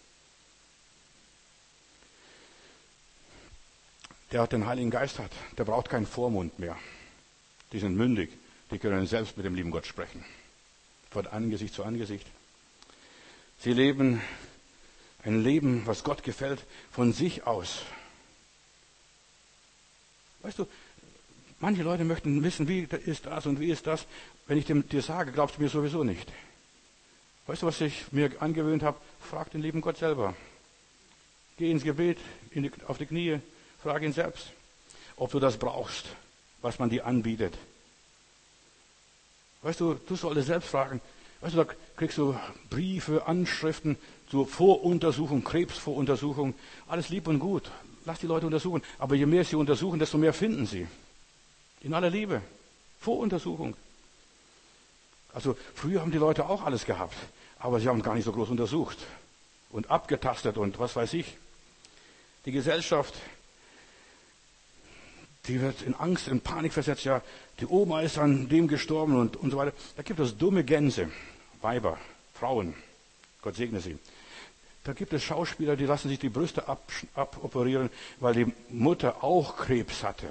Der den Heiligen Geist hat, der braucht keinen Vormund mehr. Die sind mündig, die können selbst mit dem lieben Gott sprechen. Von Angesicht zu Angesicht. Sie leben ein Leben, was Gott gefällt, von sich aus. Weißt du, manche Leute möchten wissen, wie ist das und wie ist das. Wenn ich dir sage, glaubst du mir sowieso nicht. Weißt du, was ich mir angewöhnt habe? Frag den lieben Gott selber. Geh ins Gebet, auf die Knie. Frag ihn selbst, ob du das brauchst, was man dir anbietet. Weißt du, du solltest selbst fragen. Weißt du, da kriegst du Briefe, Anschriften zur Voruntersuchung, Krebsvoruntersuchung. Alles lieb und gut. Lass die Leute untersuchen. Aber je mehr sie untersuchen, desto mehr finden sie. In aller Liebe. Voruntersuchung. Also früher haben die Leute auch alles gehabt. Aber sie haben gar nicht so groß untersucht. Und abgetastet und was weiß ich. Die Gesellschaft, die wird in Angst, in Panik versetzt. Ja, die Oma ist an dem gestorben und so weiter. Da gibt es dumme Gänse, Weiber, Frauen. Gott segne sie. Da gibt es Schauspieler, die lassen sich die Brüste aboperieren, weil die Mutter auch Krebs hatte.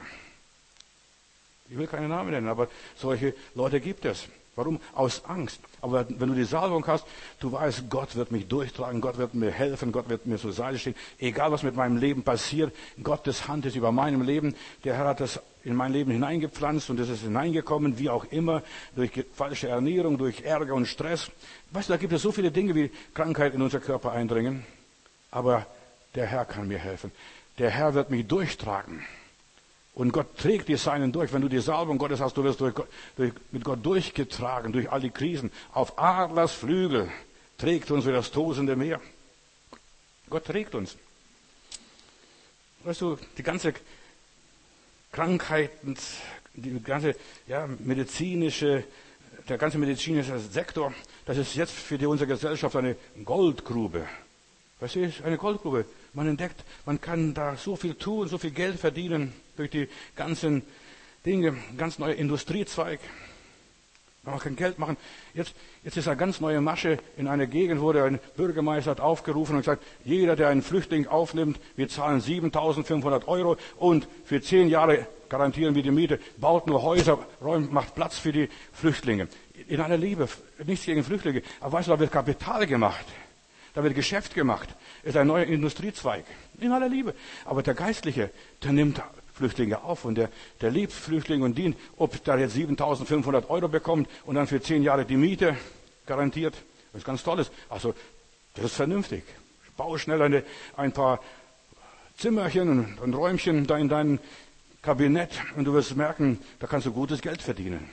Ich will keine Namen nennen, aber solche Leute gibt es. Warum? Aus Angst. Aber wenn du die Salbung hast, du weißt, Gott wird mich durchtragen, Gott wird mir helfen, Gott wird mir zur Seite stehen. Egal, was mit meinem Leben passiert, Gottes Hand ist über meinem Leben. Der Herr hat das in mein Leben hineingepflanzt und es ist hineingekommen, wie auch immer, durch falsche Ernährung, durch Ärger und Stress. Weißt du, da gibt es so viele Dinge, wie Krankheit in unser Körper eindringen. Aber der Herr kann mir helfen. Der Herr wird mich durchtragen. Und Gott trägt die Seinen durch. Wenn du die Salbung Gottes hast, du wirst mit Gott durchgetragen, durch all die Krisen. Auf Adlers Flügel trägt uns wie das tosende Meer. Gott trägt uns. Weißt du, die ganze Krankheiten, der ganze medizinische Sektor, das ist jetzt für unsere Gesellschaft eine Goldgrube. Weißt du, eine Goldgrube. Man entdeckt, man kann da so viel tun, so viel Geld verdienen durch die ganzen Dinge, ganz neuer Industriezweig. Man kann Geld machen. Jetzt ist eine ganz neue Masche in einer Gegend, wo ein Bürgermeister hat aufgerufen und gesagt, jeder, der einen Flüchtling aufnimmt, wir zahlen 7.500 € und für 10 Jahre garantieren wir die Miete, baut nur Häuser, macht Platz für die Flüchtlinge. In aller Liebe, nichts gegen Flüchtlinge, aber weißt du, da wird Kapital gemacht. Da wird Geschäft gemacht. Ist ein neuer Industriezweig. In aller Liebe. Aber der Geistliche, der nimmt Flüchtlinge auf und der liebt Flüchtlinge und dient, ob der jetzt 7.500 € bekommt und dann für 10 Jahre die Miete garantiert. Das ist ganz Tolles. Also, das ist vernünftig. Baue schnell ein paar Zimmerchen und Räumchen da in dein Kabinett und du wirst merken, da kannst du gutes Geld verdienen.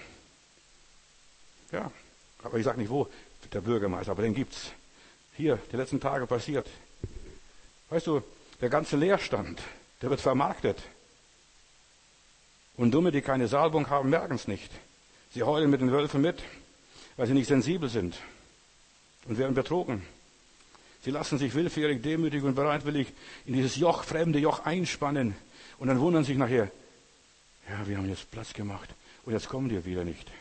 Ja, aber ich sage nicht wo, der Bürgermeister, aber den gibt's. Hier, die letzten Tage passiert. Weißt du, der ganze Leerstand, der wird vermarktet. Und Dumme, die keine Salbung haben, merken es nicht. Sie heulen mit den Wölfen mit. weil sie nicht sensibel sind und werden betrogen. Sie lassen sich willfährig, demütig und bereitwillig in dieses Joch, fremde Joch einspannen und dann wundern sich nachher, ja, wir haben jetzt Platz gemacht und jetzt kommen die wieder nicht.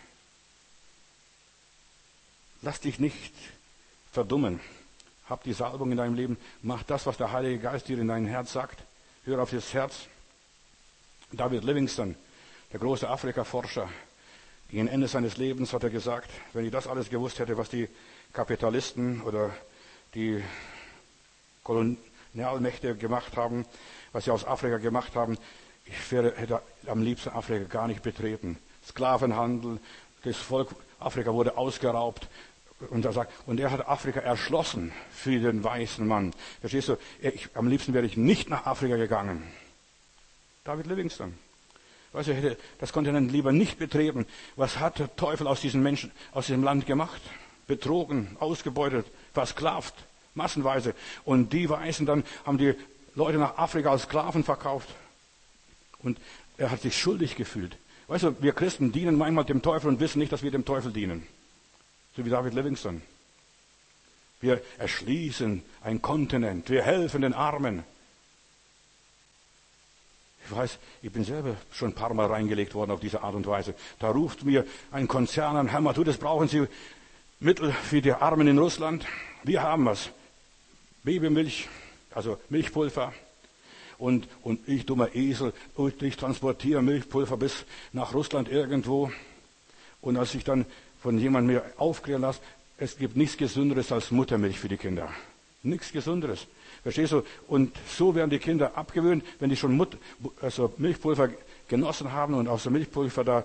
Lass dich nicht verdummen. Hab die Salbung in deinem Leben. Mach das, was der Heilige Geist dir in dein Herz sagt. Hör auf das Herz. David Livingstone, der große Afrika-Forscher, gegen Ende seines Lebens hat er gesagt, wenn ich das alles gewusst hätte, was die Kapitalisten oder die Kolonialmächte gemacht haben, was sie aus Afrika gemacht haben, ich hätte am liebsten Afrika gar nicht betreten. Sklavenhandel, das Volk Afrika wurde ausgeraubt. Und er hat Afrika erschlossen für den weißen Mann. Verstehst du? Am liebsten wäre ich nicht nach Afrika gegangen. David Livingstone. Weißt du, das Kontinent lieber nicht betreten. Was hat der Teufel aus diesen Menschen, aus diesem Land gemacht? Betrogen, ausgebeutet, versklavt, massenweise. Und die Weißen dann haben die Leute nach Afrika als Sklaven verkauft. Und er hat sich schuldig gefühlt. Weißt du, wir Christen dienen manchmal dem Teufel und wissen nicht, dass wir dem Teufel dienen. So wie David Livingstone. Wir erschließen ein Kontinent. Wir helfen den Armen. Ich weiß, ich bin selber schon ein paar Mal reingelegt worden auf diese Art und Weise. Da ruft mir ein Konzern an, Herr Matthäus, brauchen Sie Mittel für die Armen in Russland? Wir haben was. Babymilch, also Milchpulver. Und ich, dummer Esel, ich transportiere Milchpulver bis nach Russland irgendwo. Und als ich dann von jemandem mir aufklären lasse, es gibt nichts Gesünderes als Muttermilch für die Kinder. Nichts Gesünderes. Verstehst du? Und so werden die Kinder abgewöhnt, wenn die schon Milchpulver genossen haben und aus dem Milchpulver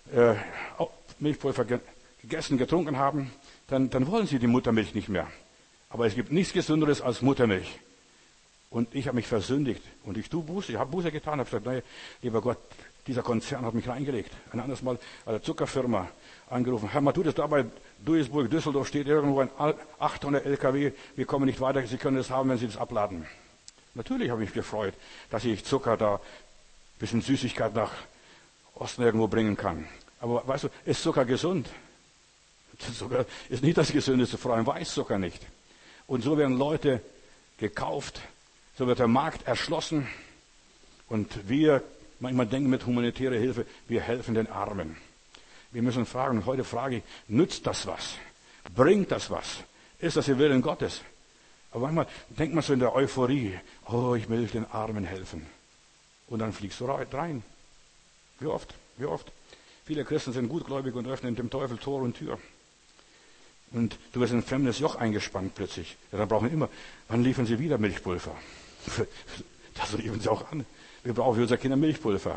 gegessen, getrunken haben, dann wollen sie die Muttermilch nicht mehr. Aber es gibt nichts Gesünderes als Muttermilch. Und ich habe mich versündigt und ich tue Buße. Ich habe Buße getan, habe gesagt, nein, lieber Gott, dieser Konzern hat mich reingelegt. Ein anderes Mal bei der Zuckerfirma angerufen. Herr Matthäus, da bei Duisburg, Düsseldorf steht irgendwo ein 800 LKW. Wir kommen nicht weiter. Sie können das haben, wenn Sie das abladen. Natürlich habe ich mich gefreut, dass ich Zucker da, ein bisschen Süßigkeit nach Osten irgendwo bringen kann. Aber weißt du, ist Zucker gesund? Zucker ist nicht das Gesündeste, vor allem Weißzucker nicht. Und so werden Leute gekauft, so wird der Markt erschlossen. Und wir manchmal denken mit humanitärer Hilfe, wir helfen den Armen. Wir müssen fragen, und heute frage ich, nützt das was? Bringt das was? Ist das der Willen Gottes? Aber manchmal denkt man so in der Euphorie, oh, ich will den Armen helfen. Und dann fliegst du rein. Wie oft? Viele Christen sind gutgläubig und öffnen dem Teufel Tor und Tür. Und du wirst in ein fremdes Joch eingespannt plötzlich. Ja, dann brauchen wir immer, wann liefern sie wieder Milchpulver? Das liefern sie auch an. Wir brauchen für unsere Kinder Milchpulver.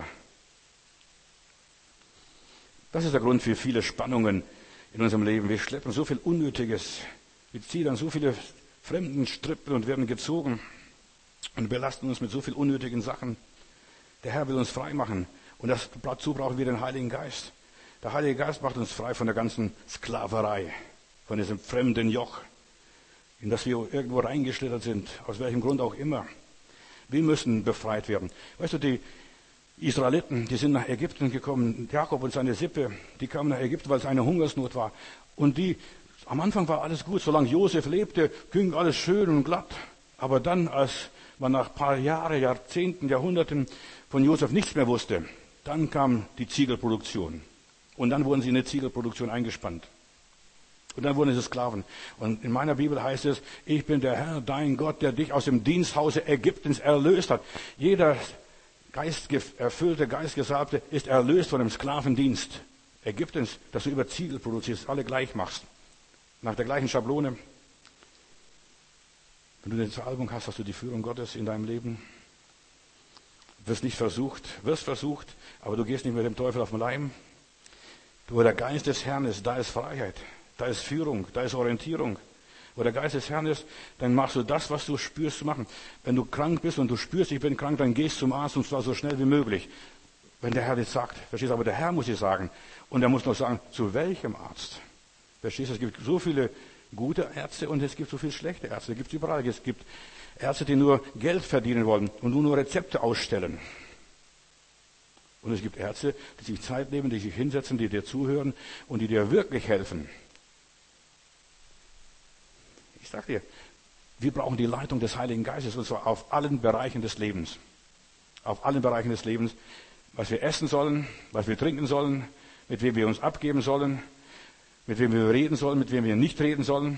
Das ist der Grund für viele Spannungen in unserem Leben. Wir schleppen so viel Unnötiges. Wir ziehen an so viele fremden Strippen und werden gezogen und belasten uns mit so viel unnötigen Sachen. Der Herr will uns frei machen. Und dazu brauchen wir den Heiligen Geist. Der Heilige Geist macht uns frei von der ganzen Sklaverei, von diesem fremden Joch, in das wir irgendwo reingeschlittert sind, aus welchem Grund auch immer. Wir müssen befreit werden. Weißt du, die Israeliten, die sind nach Ägypten gekommen. Jakob und seine Sippe, die kamen nach Ägypten, weil es eine Hungersnot war. Und am Anfang war alles gut. Solange Josef lebte, ging alles schön und glatt. Aber dann, als man nach ein paar Jahren, Jahrzehnten, Jahrhunderten von Josef nichts mehr wusste, dann kam die Ziegelproduktion. Und dann wurden sie in eine Ziegelproduktion eingespannt. Und dann wurden sie Sklaven. Und in meiner Bibel heißt es, ich bin der Herr, dein Gott, der dich aus dem Diensthause Ägyptens erlöst hat. Jeder geistgesalbte ist erlöst von dem Sklavendienst Ägyptens, dass du über Ziegel produzierst, alle gleich machst. Nach der gleichen Schablone. Wenn du eine Salbung hast, hast du die Führung Gottes in deinem Leben. Wirst versucht, aber du gehst nicht mit dem Teufel auf den Leim. Wo der Geist des Herrn ist, da ist Freiheit. Da ist Führung, da ist Orientierung. Wo der Geist des Herrn ist, dann machst du das, was du spürst zu machen. Wenn du krank bist und du spürst, ich bin krank, dann gehst zum Arzt und zwar so schnell wie möglich. Wenn der Herr das sagt. Verstehst du? Aber der Herr muss dir sagen. Und er muss noch sagen, zu welchem Arzt. Verstehst du? Es gibt so viele gute Ärzte und es gibt so viele schlechte Ärzte. Es gibt überall. Es gibt Ärzte, die nur Geld verdienen wollen und nur Rezepte ausstellen. Und es gibt Ärzte, die sich Zeit nehmen, die sich hinsetzen, die dir zuhören und die dir wirklich helfen. Ich sage dir, wir brauchen die Leitung des Heiligen Geistes, und zwar auf allen Bereichen des Lebens. Auf allen Bereichen des Lebens. Was wir essen sollen, was wir trinken sollen, mit wem wir uns abgeben sollen, mit wem wir reden sollen, mit wem wir nicht reden sollen.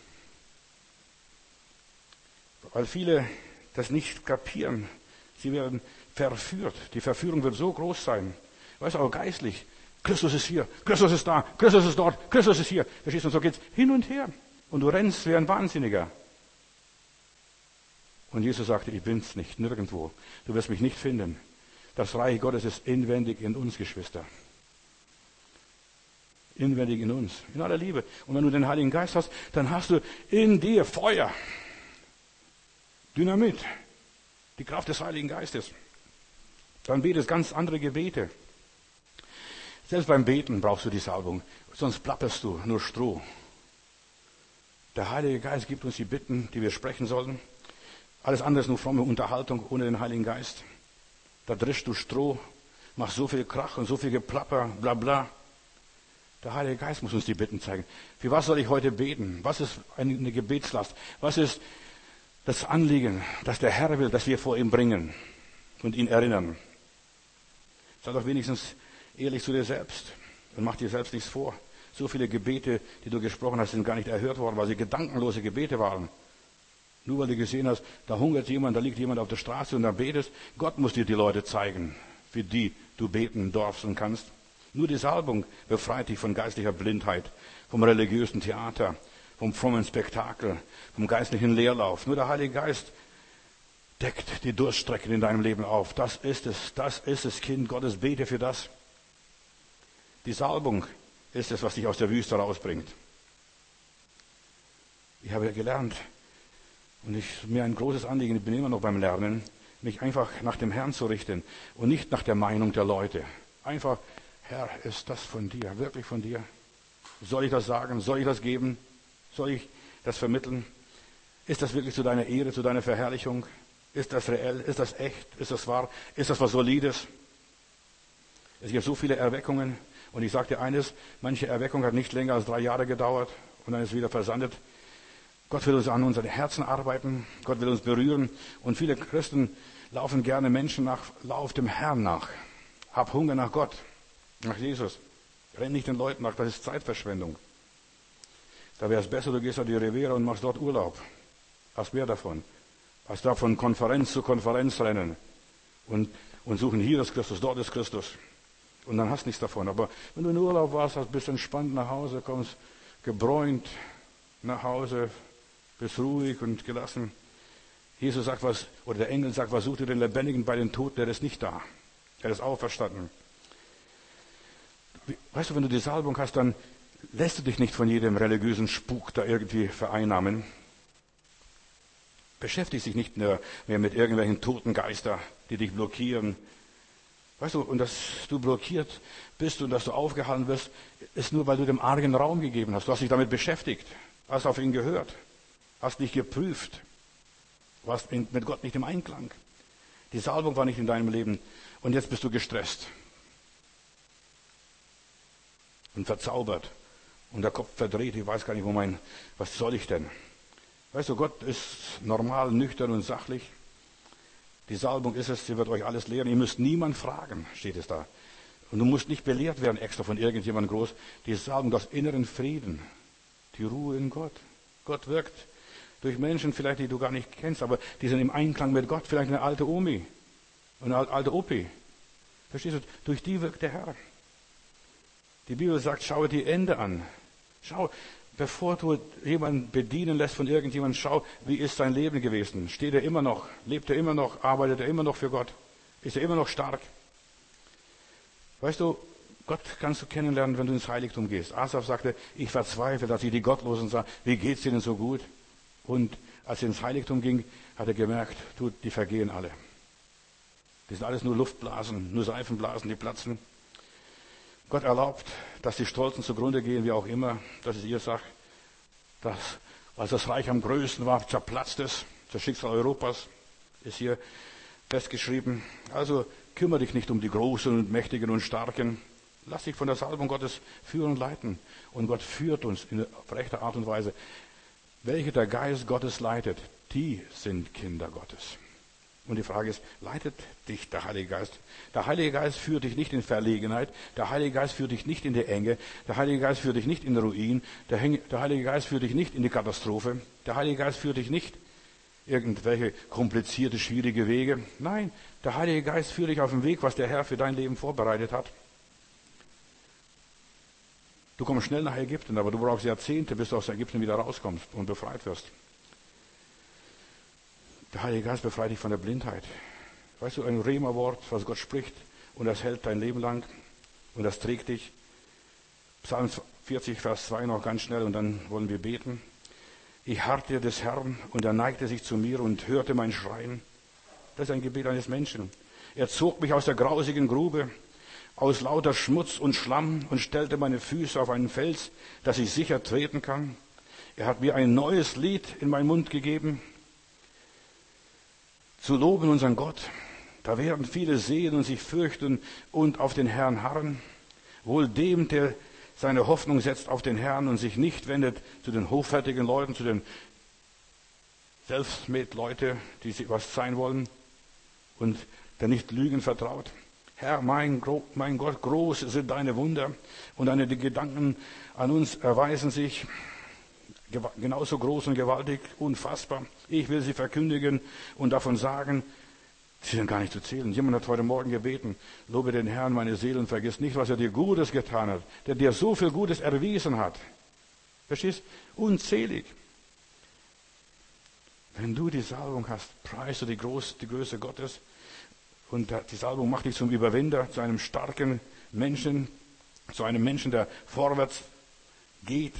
Weil viele das nicht kapieren. Sie werden verführt. Die Verführung wird so groß sein. Weißt du, auch geistlich. Christus ist hier, Christus ist da, Christus ist dort, Christus ist hier. Verstehst du? Und so geht's hin und her. Und du rennst wie ein Wahnsinniger. Und Jesus sagte, ich bin's nicht, nirgendwo. Du wirst mich nicht finden. Das Reich Gottes ist inwendig in uns, Geschwister. Inwendig in uns, in aller Liebe. Und wenn du den Heiligen Geist hast, dann hast du in dir Feuer, Dynamit, die Kraft des Heiligen Geistes. Dann betest ganz andere Gebete. Selbst beim Beten brauchst du die Salbung, sonst plapperst du nur Stroh. Der Heilige Geist gibt uns die Bitten, die wir sprechen sollen. Alles andere ist nur fromme Unterhaltung ohne den Heiligen Geist. Da drischst du Stroh, machst so viel Krach und so viel Geplapper, bla bla. Der Heilige Geist muss uns die Bitten zeigen. Für was soll ich heute beten? Was ist eine Gebetslast? Was ist das Anliegen, das der Herr will, dass wir vor ihm bringen und ihn erinnern? Sei doch wenigstens ehrlich zu dir selbst und mach dir selbst nichts vor. So viele Gebete, die du gesprochen hast, sind gar nicht erhört worden, weil sie gedankenlose Gebete waren. Nur weil du gesehen hast, da hungert jemand, da liegt jemand auf der Straße und da betest. Gott muss dir die Leute zeigen, für die du beten darfst und kannst. Nur die Salbung befreit dich von geistlicher Blindheit, vom religiösen Theater, vom frommen Spektakel, vom geistlichen Leerlauf. Nur der Heilige Geist deckt die Durststrecken in deinem Leben auf. Das ist es, Kind Gottes, bete für das. Die Salbung ist es, was dich aus der Wüste rausbringt. Ich habe gelernt, und mir ein großes Anliegen, ich bin immer noch beim Lernen, mich einfach nach dem Herrn zu richten und nicht nach der Meinung der Leute. Einfach, Herr, ist das von dir, wirklich von dir? Soll ich das sagen? Soll ich das geben? Soll ich das vermitteln? Ist das wirklich zu deiner Ehre, zu deiner Verherrlichung? Ist das reell? Ist das echt? Ist das wahr? Ist das was Solides? Es gibt so viele Erweckungen. Und ich sage dir eines, manche Erweckung hat nicht länger als 3 Jahre gedauert und dann ist wieder versandet. Gott will uns an unseren Herzen arbeiten. Gott will uns berühren. Und viele Christen laufen gerne Menschen nach, lauf dem Herrn nach. Hab Hunger nach Gott, nach Jesus. Renn nicht den Leuten nach, das ist Zeitverschwendung. Da wäre es besser, du gehst auf die Riviera und machst dort Urlaub. Hast mehr davon. Als da von Konferenz zu Konferenz rennen und suchen, hier ist Christus, dort ist Christus. Und dann hast du nichts davon. Aber wenn du in Urlaub warst, bist entspannt nach Hause, kommst gebräunt nach Hause, bist ruhig und gelassen. Jesus sagt was, oder der Engel sagt, was sucht ihr den Lebendigen bei den Toten? Der ist nicht da. Er ist auferstanden. Weißt du, wenn du die Salbung hast, dann lässt du dich nicht von jedem religiösen Spuk da irgendwie vereinnahmen. Beschäftigst dich nicht mehr mit irgendwelchen toten Geistern, die dich blockieren. Weißt du, und dass du blockiert bist und dass du aufgehalten wirst, ist nur, weil du dem argen Raum gegeben hast. Du hast dich damit beschäftigt, hast auf ihn gehört, hast dich geprüft, warst mit Gott nicht im Einklang. Die Salbung war nicht in deinem Leben und jetzt bist du gestresst und verzaubert und der Kopf verdreht. Ich weiß gar nicht, was soll ich denn? Weißt du, Gott ist normal, nüchtern und sachlich. Die Salbung ist es, sie wird euch alles lehren. Ihr müsst niemand fragen, steht es da. Und du musst nicht belehrt werden extra von irgendjemandem groß. Die Salbung, das inneren Frieden, die Ruhe in Gott. Gott wirkt durch Menschen vielleicht, die du gar nicht kennst, aber die sind im Einklang mit Gott. Vielleicht eine alte Omi, eine alte Opi. Verstehst du? Durch die wirkt der Herr. Die Bibel sagt, schaue die Ende an. Schau, bevor du jemanden bedienen lässt von irgendjemandem, schau, wie ist sein Leben gewesen? Steht er immer noch? Lebt er immer noch? Arbeitet er immer noch für Gott? Ist er immer noch stark? Weißt du, Gott kannst du kennenlernen, wenn du ins Heiligtum gehst. Asaf sagte, ich verzweifle, dass ich die Gottlosen sah. Wie geht's ihnen so gut? Und als er ins Heiligtum ging, hat er gemerkt, die vergehen alle. Die sind alles nur Luftblasen, nur Seifenblasen, die platzen. Gott erlaubt, dass die Stolzen zugrunde gehen, wie auch immer. Das ist ihr Sache. Als das Reich am größten war, zerplatzt es. Das Schicksal Europas ist hier festgeschrieben. Also kümmere dich nicht um die Großen und Mächtigen und Starken. Lass dich von der Salbung Gottes führen und leiten. Und Gott führt uns in rechter Art und Weise. Welche der Geist Gottes leitet, die sind Kinder Gottes. Und die Frage ist, leitet dich der Heilige Geist? Der Heilige Geist führt dich nicht in Verlegenheit, der Heilige Geist führt dich nicht in die Enge, der Heilige Geist führt dich nicht in den Ruin, der Heilige Geist führt dich nicht in die Katastrophe, der Heilige Geist führt dich nicht irgendwelche komplizierte, schwierige Wege. Nein, der Heilige Geist führt dich auf den Weg, was der Herr für dein Leben vorbereitet hat. Du kommst schnell nach Ägypten, aber du brauchst Jahrzehnte, bis du aus Ägypten wieder rauskommst und befreit wirst. Der Heilige Geist befreit dich von der Blindheit. Weißt du, ein Rema-Wort, was Gott spricht, und das hält dein Leben lang und das trägt dich. Psalm 40, Vers 2 noch ganz schnell und dann wollen wir beten. Ich harrte des Herrn und er neigte sich zu mir und hörte mein Schreien. Das ist ein Gebet eines Menschen. Er zog mich aus der grausigen Grube, aus lauter Schmutz und Schlamm und stellte meine Füße auf einen Fels, dass ich sicher treten kann. Er hat mir ein neues Lied in meinen Mund gegeben, zu loben unseren Gott. Da werden viele sehen und sich fürchten und auf den Herrn harren. Wohl dem, der seine Hoffnung setzt auf den Herrn und sich nicht wendet zu den hochfertigen Leuten, zu den Selfmade-Leuten, die was sein wollen und der nicht Lügen vertraut. Herr, mein Gott, groß sind deine Wunder und deine Gedanken an uns erweisen sich genauso groß und gewaltig, unfassbar. Ich will sie verkündigen und davon sagen, sie sind gar nicht zu zählen. Jemand hat heute Morgen gebeten, lobe den Herrn, meine Seele, und vergiss nicht, was er dir Gutes getan hat, der dir so viel Gutes erwiesen hat. Verstehst? Unzählig. Wenn du die Salbung hast, preist du die Größe Gottes und die Salbung macht dich zum Überwinder, zu einem starken Menschen, zu einem Menschen, der vorwärts geht,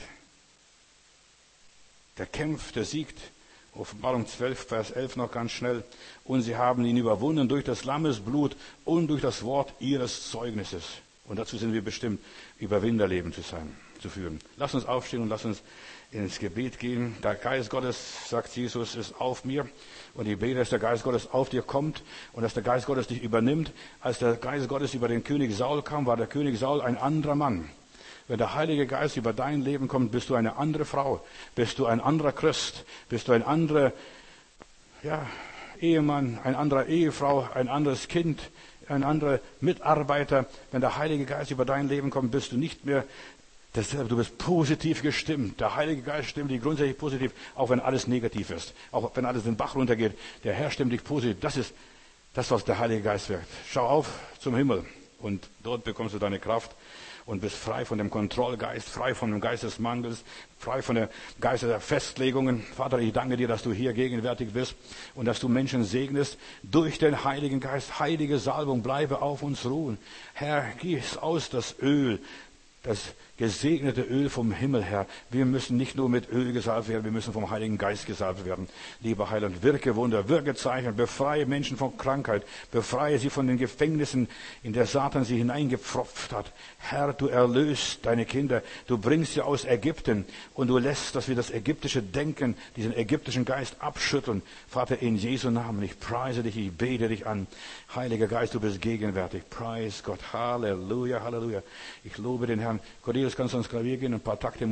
der kämpft, der siegt. Offenbarung 12, Vers 11 noch ganz schnell. Und sie haben ihn überwunden durch das Lammesblut und durch das Wort ihres Zeugnisses. Und dazu sind wir bestimmt, Überwinderleben zu führen. Lass uns aufstehen und lass uns ins Gebet gehen. Der Geist Gottes, sagt Jesus, ist auf mir. Und ich bete, dass der Geist Gottes auf dir kommt und dass der Geist Gottes dich übernimmt. Als der Geist Gottes über den König Saul kam, war der König Saul ein anderer Mann. Wenn der Heilige Geist über dein Leben kommt, bist du eine andere Frau, bist du ein anderer Christ, bist du ein anderer Ehemann, eine andere Ehefrau, ein anderes Kind, ein anderer Mitarbeiter. Wenn der Heilige Geist über dein Leben kommt, bist du nicht mehr dasselbe. Du bist positiv gestimmt. Der Heilige Geist stimmt dich grundsätzlich positiv, auch wenn alles negativ ist, auch wenn alles den Bach runtergeht. Der Herr stimmt dich positiv. Das ist das, was der Heilige Geist wirkt. Schau auf zum Himmel und dort bekommst du deine Kraft. Und bist frei von dem Kontrollgeist, frei von dem Geist des Mangels, frei von der Geist der Festlegungen. Vater, ich danke dir, dass du hier gegenwärtig bist und dass du Menschen segnest durch den Heiligen Geist. Heilige Salbung, bleibe auf uns ruhen. Herr, gieß aus das Öl, das gesegnete Öl vom Himmel her. Wir müssen nicht nur mit Öl gesalbt werden, wir müssen vom Heiligen Geist gesalbt werden. Lieber Heiland, wirke Wunder, wirke Zeichen, befreie Menschen von Krankheit, befreie sie von den Gefängnissen, in der Satan sie hineingepfropft hat. Herr, du erlöst deine Kinder, du bringst sie aus Ägypten und du lässt, dass wir das ägyptische Denken, diesen ägyptischen Geist abschütteln. Vater, in Jesu Namen, ich preise dich, ich bete dich an. Heiliger Geist, du bist gegenwärtig. Preis Gott, Halleluja, Halleluja. Ich lobe den Herrn. Cornelius, kannst du ans Klavier gehen und ein paar Takte